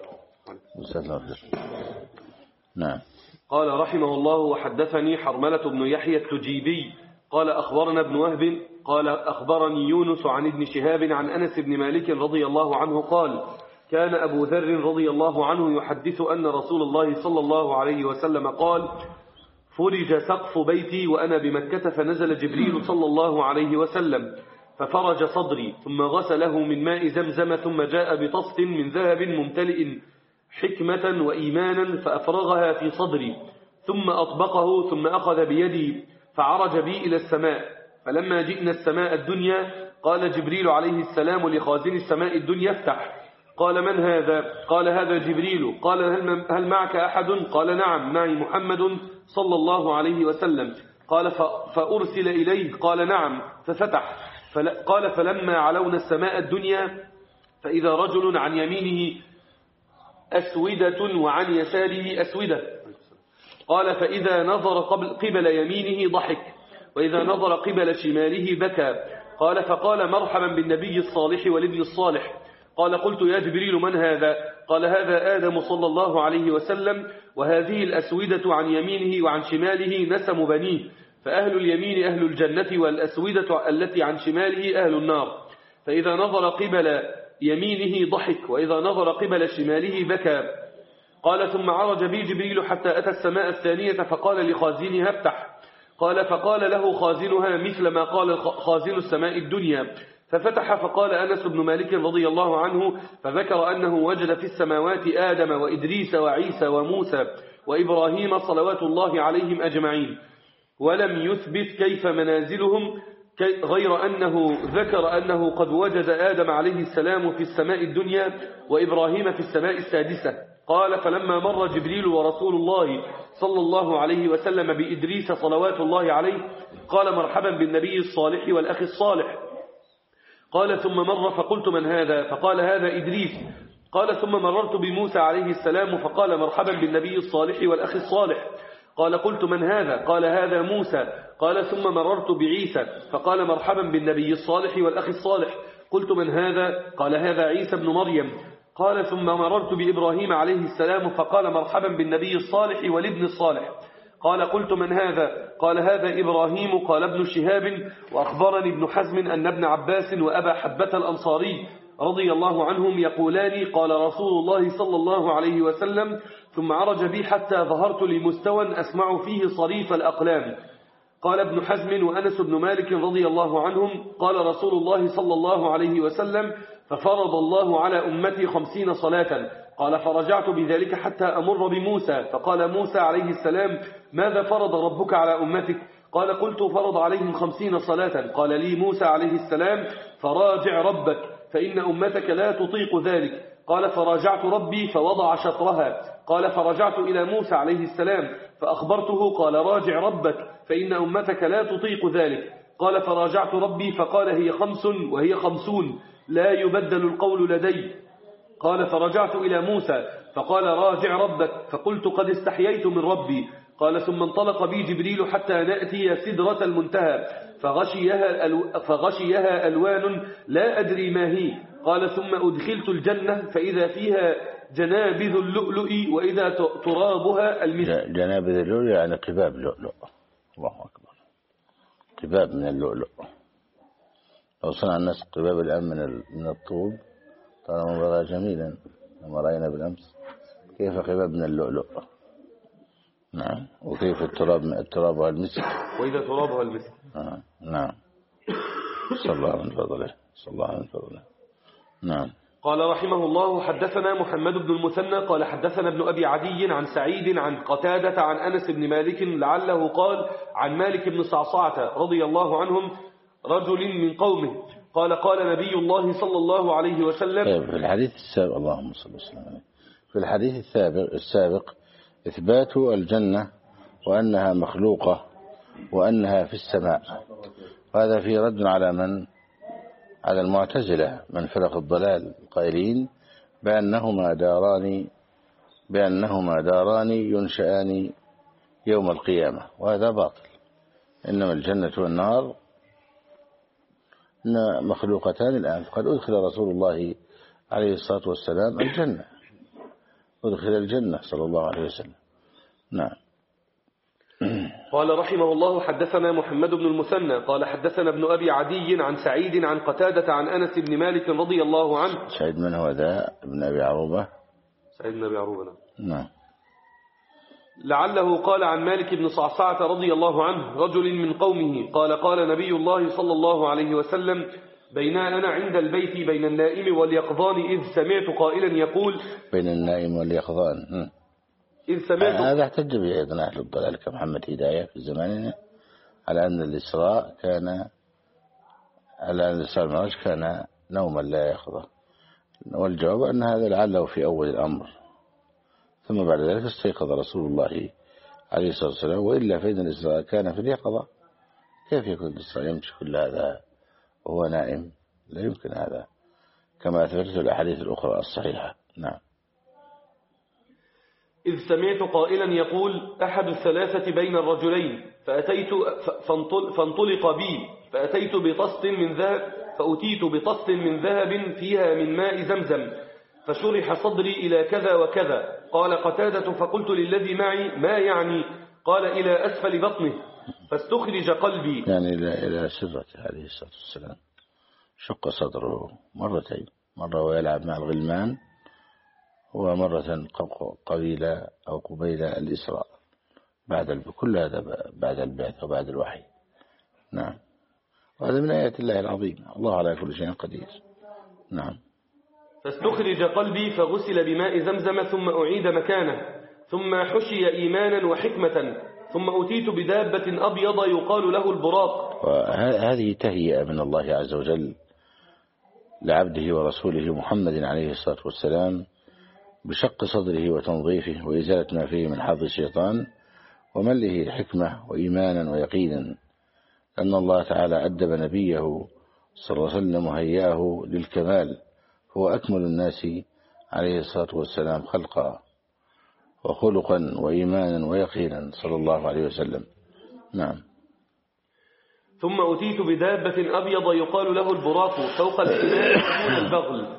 نعم. قال رحمه الله وحدثني حرملة بن يحيى التجيبي قال أخبرنا ابن وهب قال أخبرني يونس عن ابن شهاب عن أنس بن مالك رضي الله عنه قال كان أبو ذر رضي الله عنه يحدث أن رسول الله صلى الله عليه وسلم قال فرج سقف بيتي وأنا بمكة فنزل جبريل صلى الله عليه وسلم ففرج صدري ثم غسله من ماء زمزم ثم جاء بطست من ذهب ممتلئ حكمة وإيمانا فأفرغها في صدري ثم أطبقه ثم أخذ بيدي فعرج بي إلى السماء فلما جئنا السماء الدنيا قال جبريل عليه السلام لخازن السماء الدنيا افتح. قال من هذا؟ قال هذا جبريل. قال هل معك أحد؟ قال نعم معي محمد صلى الله عليه وسلم. قال فأرسل إليه؟ قال نعم ففتح. قال فلما علونا السماء الدنيا فإذا رجل عن يمينه أسودة وعن يساره أسودة. قال فإذا نظر قبل يمينه ضحك وإذا نظر قبل شماله بكى. قال فقال مرحبا بالنبي الصالح والابن الصالح. قال قلت يا جبريل من هذا؟ قال هذا آدم صلى الله عليه وسلم وهذه الأسودة عن يمينه وعن شماله نسم بنيه فأهل اليمين أهل الجنة والأسودة التي عن شماله أهل النار. فإذا نظر قبل يمينه ضحك وإذا نظر قبل شماله بكى. قال ثم عرج بي جبريل حتى أتى السماء الثانية فقال لخازنها افتح. قال فقال له خازنها مثل ما قال خازن السماء الدنيا ففتح. فقال أنس بن مالك رضي الله عنه فذكر أنه وجد في السماوات آدم وإدريس وعيسى وموسى وإبراهيم صلوات الله عليهم أجمعين ولم يثبت كيف منازلهم غير أنه ذكر أنه قد وجد آدم عليه السلام في السماء الدنيا وإبراهيم في السماء السادسة. قال فلما مر جبريل ورسول الله صلى الله عليه وسلم بإدريس صلوات الله عليه قال مرحبا بالنبي الصالح والأخ الصالح. قال ثم مر فقلت من هذا؟ فقال هذا إدريس. قال ثم مررت بموسى عليه السلام فقال مرحبا بالنبي الصالح والأخ الصالح. قال قلت من هذا؟ قال هذا موسى. قال ثم مررت بعيسى فقال مرحبا بالنبي الصالح والأخ الصالح. قلت من هذا؟ قال هذا عيسى بن مريم. قال ثم مررت بإبراهيم عليه السلام فقال مرحبا بالنبي الصالح والابن الصالح. قال قلت من هذا؟ قال هذا إبراهيم. قال ابن شهاب وأخبرني ابن حزم أن ابن عباس وأبا حبة الأنصاري رضي الله عنهم يقولان قال رسول الله صلى الله عليه وسلم ثم عرج بي حتى ظهرت لمستوى أسمع فيه صريف الأقلام. قال ابن حزم وأنس بن مالك رضي الله عنهم قال رسول الله صلى الله عليه وسلم ففرض الله على أمتي 50 صلاة. قال فرجعت بذلك حتى أمر بموسى فقال موسى عليه السلام ماذا فرض ربك على أمتك؟ قال قلت فرض عليهم 50 صلاة. قال لي موسى عليه السلام فراجع ربك فإن أمتك لا تطيق ذلك. قال فراجعت ربي فوضع شطرها. قال فرجعت إلى موسى عليه السلام فأخبرته قال راجع ربك فإن أمتك لا تطيق ذلك. قال فراجعت ربي فقال هي 5 وهي 50 لا يبدل القول لدي. قال فرجعت إلى موسى فقال راجع ربك فقلت قد استحييت من ربي. قال ثم انطلق بي جبريل حتى نأتي سدرة المنتهى فغشيها ألوان لا أدري ما هي. قال ثم أدخلت الجنة فإذا فيها جنابذ اللؤلؤ وإذا ترابها المسك. جنابذ اللؤلؤ يعني قباب لؤلؤ. الله أكبر. قباب من اللؤلؤ. لو صنع الناس قباب الآن من الطوب ترى منظرها جميلا لما رأينا بالأمس كيف قباب من اللؤلؤ. نعم. وكيف التراب والمسك وإذا ترابها المسك. نعم. صلى الله عليه وسلم. نعم. قال رحمه الله: حدثنا محمد بن المثنى قال حدثنا ابن أبي عدي عن سعيد عن قتادة عن أنس بن مالك لعله قال عن مالك بن صعصعة رضي الله عنهم رجل من قومه قال قال نبي الله صلى الله عليه وسلم. في الحديث السابق اللهم صل وسلم عليه. في الحديث السابق إثبات الجنة وأنها مخلوقة وأنها في السماء، وهذا في رد على من على المعتزلة من فرق الضلال القائلين بأنهما داران ينشآن يوم القيامة، وهذا باطل. إنما الجنة والنار مخلوقتان الآن. قد أدخل رسول الله عليه الصلاة والسلام الجنة، أدخل الجنة صلى الله عليه وسلم. نعم. قال رحمه الله: حدثنا محمد بن المثنى قال حدثنا ابن أبي عدي عن سعيد عن قتادة عن أنس بن مالك رضي الله عنه. سعيد من هو ذا؟ ابن أبي عروبة. سعيد بن أبي عروبة. نعم. لعله قال عن مالك بن صعصعة رضي الله عنه رجل من قومه قال قال نبي الله صلى الله عليه وسلم: بينا أنا عند البيت بين النائم واليقظان إذ سمعت قائلا يقول. بين النائم واليقظان. إذ سمعت. هذا احتج به أيضا أهل الضلال كمحمد هداية في زماننا على أن الإسراء والمعراج كان نوما لا يقظة، والجواب أن هذا لعله في أول الأمر، ثم بعد ذلك استيقظ رسول الله عليه الصلاة والسلام، وإلا فإن الإسراء كان في اليقظة. كيف يكون الإسراء يمشي كل هذا وهو نائم؟ لا يمكن هذا، كما أثبتته الأحاديث الأخرى الصحيحة. نعم. إذ سمعت قائلا يقول: أحد الثلاثة بين الرجلين، فانطلق بي فأتيت بطست من ذهب، فأتيت بطست من ذهب فيها من ماء زمزم، فشرح صدري إلى كذا وكذا. قال قتادة: فقلت للذي معي: ما يعني؟ قال: إلى أسفل بطنه، فاستخرج قلبي. يعني إلى سرته عليه الصلاة والسلام، شق صدره مرتين، مرة ويلعب مع الغلمان، ومرة قبيلة أو قبيلة الإسراء كل هذا بعد البعث وبعد الوحي. نعم. وهذا من آيات الله العظيم، الله على كل شيء قدير. نعم. فاستخرج قلبي فغسل بماء زمزم ثم أعيد مكانه، ثم حشي إيمانا وحكمة، ثم أتيت بدابة أبيض يقال له البراق. وهذه تهيئة من الله عز وجل لعبده ورسوله محمد عليه الصلاة والسلام بشق صدره وتنظيفه وإزالة ما فيه من حظ الشيطان، وملئه حكمة وإيمانا ويقينا، أن الله تعالى أدب نبيه صلى الله عليه وسلم وهيئه للكمال، هو أكمل الناس عليه الصلاة والسلام خلقا وخلقا وإيمانا ويقينا صلى الله عليه وسلم. نعم. ثم أتيت بدابة أبيض يقال له البراق فوق الحمار دون البغل،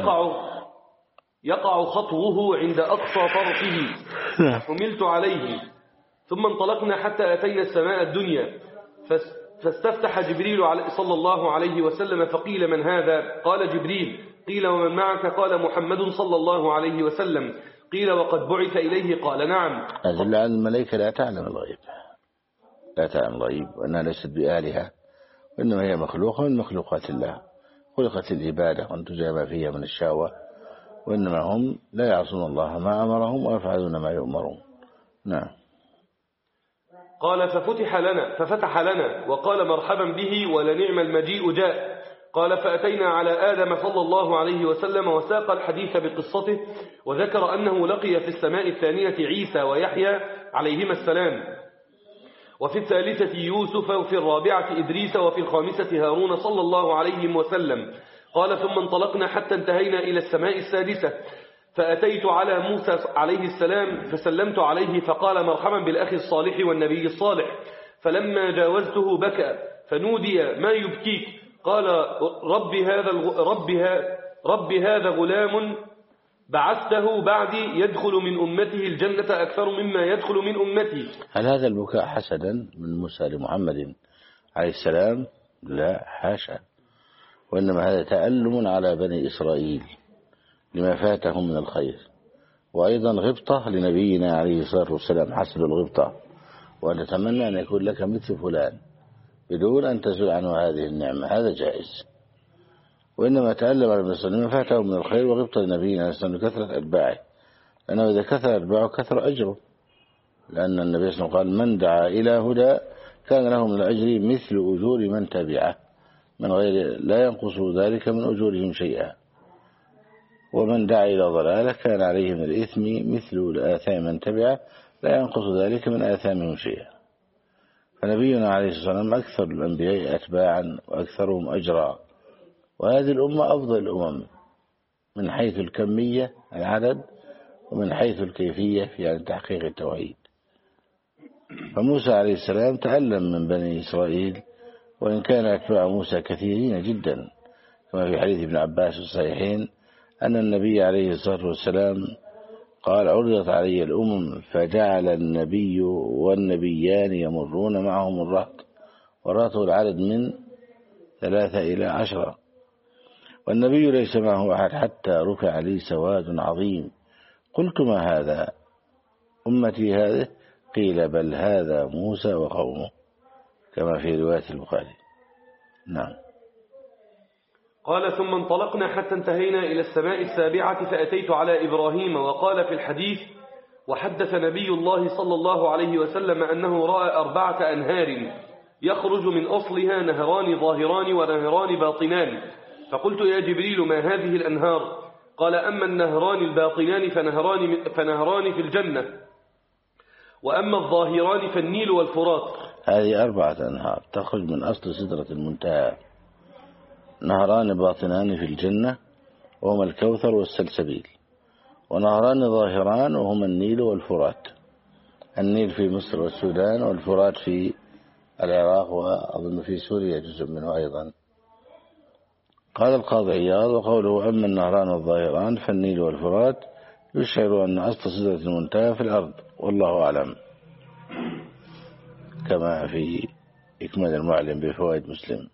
يقع خطوه عند أقصى طرفه، حملت عليه. ثم انطلقنا حتى أتينا السماء الدنيا، فاستفتح جبريل صلى الله عليه وسلم فقيل: من هذا؟ قال: جبريل. قيل: ومن معك؟ قال: محمد صلى الله عليه وسلم. قيل: وقد بعث إليه؟ قال: نعم. أجل الملائكة لا تعلم الغيب، وأنها ليست بآلهة، وإنما هي مخلوقة من مخلوقات الله، خلقت العبادة وأن تجاب ما فيها من الشهوة، وإنما هم لا يعصون الله ما أمرهم ويفعلون ما يؤمرون. نعم. قال: ففتح لنا وقال: مرحبا به ولنعم المجيء جاء. قال: فأتينا على آدم صلى الله عليه وسلم وساق الحديث بقصته، وذكر أنه لقي في السماء الثانية عيسى ويحيى عليهما السلام، وفي الثالثة يوسف، وفي الرابعة إدريس، وفي الخامسة هارون صلى الله عليه وسلم. قال: ثم انطلقنا حتى انتهينا إلى السماء السادسة، فأتيت على موسى عليه السلام فسلمت عليه، فقال: مرحبا بالأخ الصالح والنبي الصالح. فلما جاوزته بكى، فنودي: ما يبكيك؟ قال: رب هذا غلام بعثته بعدي يدخل من أمته الجنة أكثر مما يدخل من أمتي. هل هذا البكاء حسدا من موسى لمحمد عليه السلام؟ لا، حاشا، وإنما هذا تألم على بني إسرائيل لما فاتهم من الخير، وأيضا غبطة لنبينا عليه الصلاة والسلام، حسد الغبطة، وأن تتمنى أن يكون لك مثل فلان بدون أن تزول عنه هذه النعمة، هذا جائز. وإنما تعلم على النبي صلى الله عليه وسلم فاته من الخير وغبطة النبي عليه الصلاة والسلام كثرة أتباعه، لأنه إذا كثر أتباعه كثر أجره، لأن النبي صلى الله عليه وسلم قال من دعا إلى هدى كان له من الأجر مثل أجور من تبعه من غير لا ينقص ذلك من أجورهم شيئا، ومن دعا إلى ضلالة كان عليه من الإثم مثل آثام من تبعه لا ينقص ذلك من آثامهم شيئا. فنبينا عليه الصلاة والسلام أكثر الأنبياء أتباعا وأكثرهم أجرا، وهذه الأمة أفضل الأمم من حيث الكمية العدد ومن حيث الكيفية في يعني تحقيق التوحيد. فموسى عليه السلام تعلم من بني إسرائيل، وإن كان أتباع موسى كثيرين جدا، كما في حديث ابن عباس الصحيحين أن النبي عليه الصلاة والسلام قال عرضت علي الأمم فجعل النبي والنبيان يمرون معهم الرهط، والرهط العدد من 3 إلى 10، والنبي ليس معه أحد حتى رفع لي سواد عظيم، قلت ما هذا أمتي هذه؟ قيل بل هذا موسى وقومه، كما في رواية البخاري. نعم. قال ثم انطلقنا حتى انتهينا إلى السماء السابعة فأتيت على إبراهيم، وقال في الحديث وحدث نبي الله صلى الله عليه وسلم أنه رأى 4 أنهار يخرج من أصلها نهران ظاهران ونهران باطنان، فقلت يا جبريل ما هذه الأنهار؟ قال أما النهران الباطنان فنهران في الجنة، وأما الظاهران فالنيل والفرات. هذه 4 أنهار تخرج من أصل سدرة المنتهى، نهران باطنان في الجنة وهما الكوثر والسلسبيل، ونهران ظاهران وهما النيل والفرات، النيل في مصر والسودان، والفرات في العراق، وأظن في سوريا جزء منه أيضا. قال القاضي عياض وقوله أما النهران الظاهران فالنيل والفرات يشعر أن أصل سدرة المنتهى في الأرض، والله أعلم، كما في إكمال المعلم بفوائد مسلم.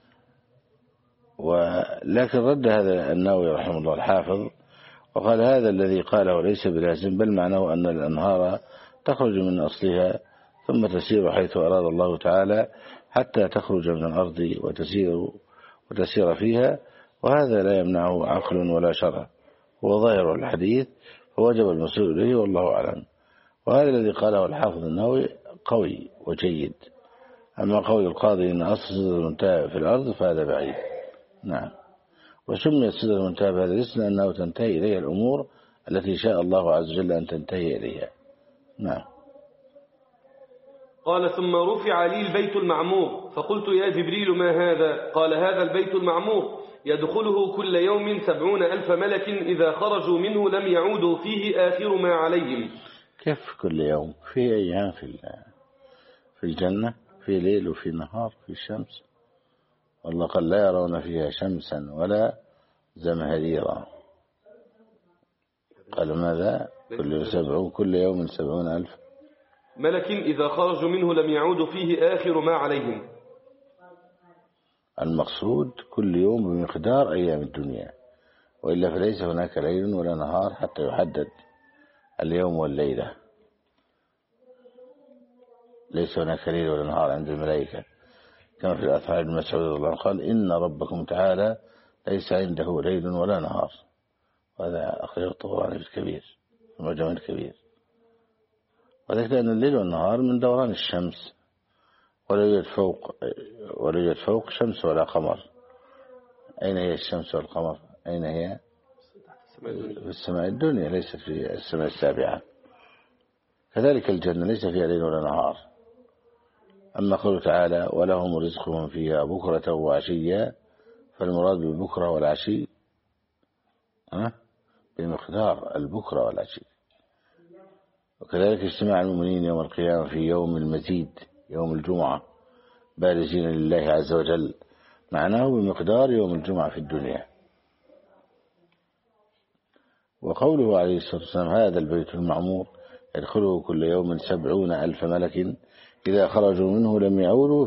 ولكن رد هذا النووي رحمه الله الحافظ وقال هذا الذي قاله ليس بلازم، بل معناه أن الأنهار تخرج من أصلها ثم تسير حيث أراد الله تعالى حتى تخرج من الأرض وتسير فيها، وهذا لا يمنعه عقل ولا شرع، هو ظاهر الحديث فوجب المصير إليه، والله أعلم. وهذا الذي قاله الحافظ النووي قوي وجيد، أما قول القاضي إن أصل سدرة المنتهى في الأرض فهذا بعيد. نعم. وسميت سدرة المنتهى بهذا الاسم لأنه تنتهي إليها الأمور التي شاء الله عز وجل أن تنتهي إليها. نعم. قال ثم رفع لي البيت المعمور، فقلت يا جبريل ما هذا؟ قال هذا البيت المعمور يدخله كل يوم 70,000 ملك إذا خرجوا منه لم يعودوا فيه آخر ما عليهم. كيف كل يوم؟ في أيام في الجنة في ليل وفي نهار في شمس، والله قال لا يرون فيها شمسا ولا زمهريرا. قال ماذا؟ كل يوم 70,000 ملك إذا خرجوا منه لم يعودوا فيه آخر ما عليهم. المقصود كل يوم بمقدار أيام الدنيا، وإلا فليس هناك ليل ولا نهار حتى يحدد اليوم والليلة، ليس هناك ليل ولا نهار عند الملائكة، كما في الأثار ابن مسعود رضي الله عنه قال إن ربكم تعالى ليس عنده ليل ولا نهار، وهذا أخرجه الطبراني في الكبير المعجم الكبير. وذلك لأن الليل والنهار من دوران الشمس، ولا يوجد فوق شمس ولا قمر. أين هي الشمس والقمر؟ أين هي؟ في السماء الدنيا، ليست في السماء السابعة. كذلك الجنة ليس فيها ليل ولا نهار. أما قوله تعالى ولهم رزقهم فيها بكرة وعشيا، فالمراد بالبكرة والعشي بمقدار البكرة والعشي. وكذلك اجتماع المؤمنين يوم القيامة في يوم المزيد يوم الجمعة بارزين لله عز وجل، معناه بمقدار يوم الجمعة في الدنيا. وقوله عليه الصلاة والسلام هذا البيت المعمور يدخله كل يوم 70,000 ملك إذا خرجوا منه لم يعودوا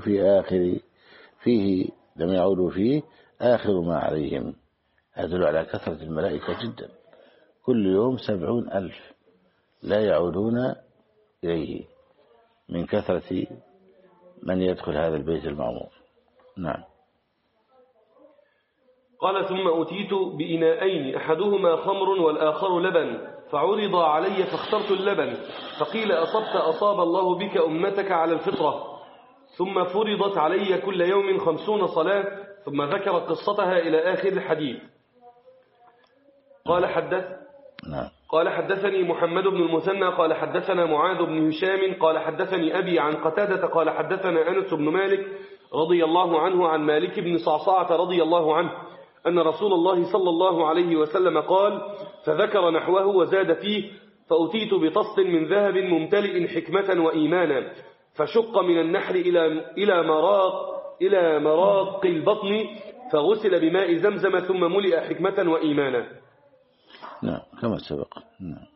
فيه آخر ما عليهم، يدل على كثرة الملائكة جدا، كل يوم 70,000 لا يعودون إليه من كثرة من يدخل هذا البيت المعمور. نعم. قال ثم أتيت بإناءين أحدهما خمر والآخر لبن فعرض علي فاخترت اللبن فقيل أصاب الله بك أمتك على الفطرة ثم فرضت علي كل يوم 50 صلاة ثم ذكر قصتها إلى آخر الحديث. قال حدثني محمد بن المثنى قال حدثنا معاذ بن هشام قال حدثني أبي عن قتادة قال حدثنا أنس بن مالك رضي الله عنه عن مالك بن صعصعة رضي الله عنه أن رسول الله صلى الله عليه وسلم قال فذكر نحوه وزاد فيه فأتيت بطست من ذهب ممتلئ حكمة وإيمانا فشق من النحر إلى مراق البطن فغسل بماء زمزم ثم ملئ حكمة وإيمانا. نعم كما سبق. نعم.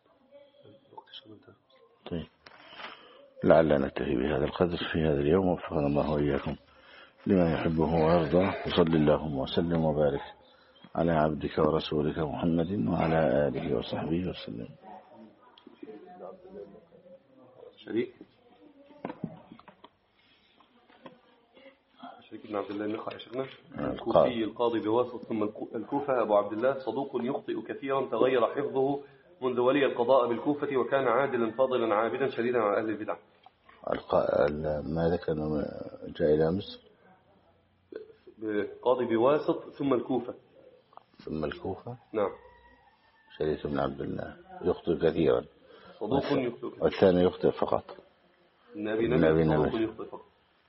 طيب لعلنا نكتفي بهذا القدر في هذا اليوم وفقنا الله وإياكم لما يحبه ويرضى. وصل اللهم وسلم وبارك على عبدك ورسولك محمد وعلى آله وصحبه وسلم. شريك بن عبد الله النخعي شيخنا الكوفي القاضي بواسط ثم الكوفة أبو عبد الله صدوق يخطئ كثيرا تغير حفظه منذ ولي القضاء بالكوفة وكان عادلا فاضلا عابدا شديدا على أهل البدع. ماذا كان جاء إلى مصر؟ قاضي بواسط ثم الكوفة. ثم الكوفة. نعم. شريك بن عبد الله يخطئ كثيرا. صدوق يخطئ كثيرا. والثاني يخطئ فقط. النبي صدوق يخطئ فقط.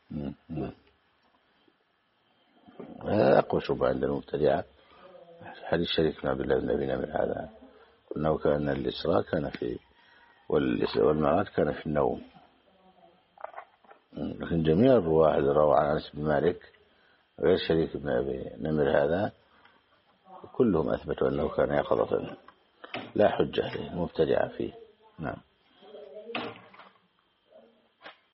هذا أقوى شبهة عند المبتدعة حديث شريك بن عبد الله بن أبي نمر هذا أنه كان الإسراء كان في والمعراج كان في النوم. لكن جميع الرواة روى عن أنس بن مالك غير شريك بن أبي نمر هذا كلهم أثبتوا أنه كان يقظة لا حجة للمبتدعة فيه. نعم.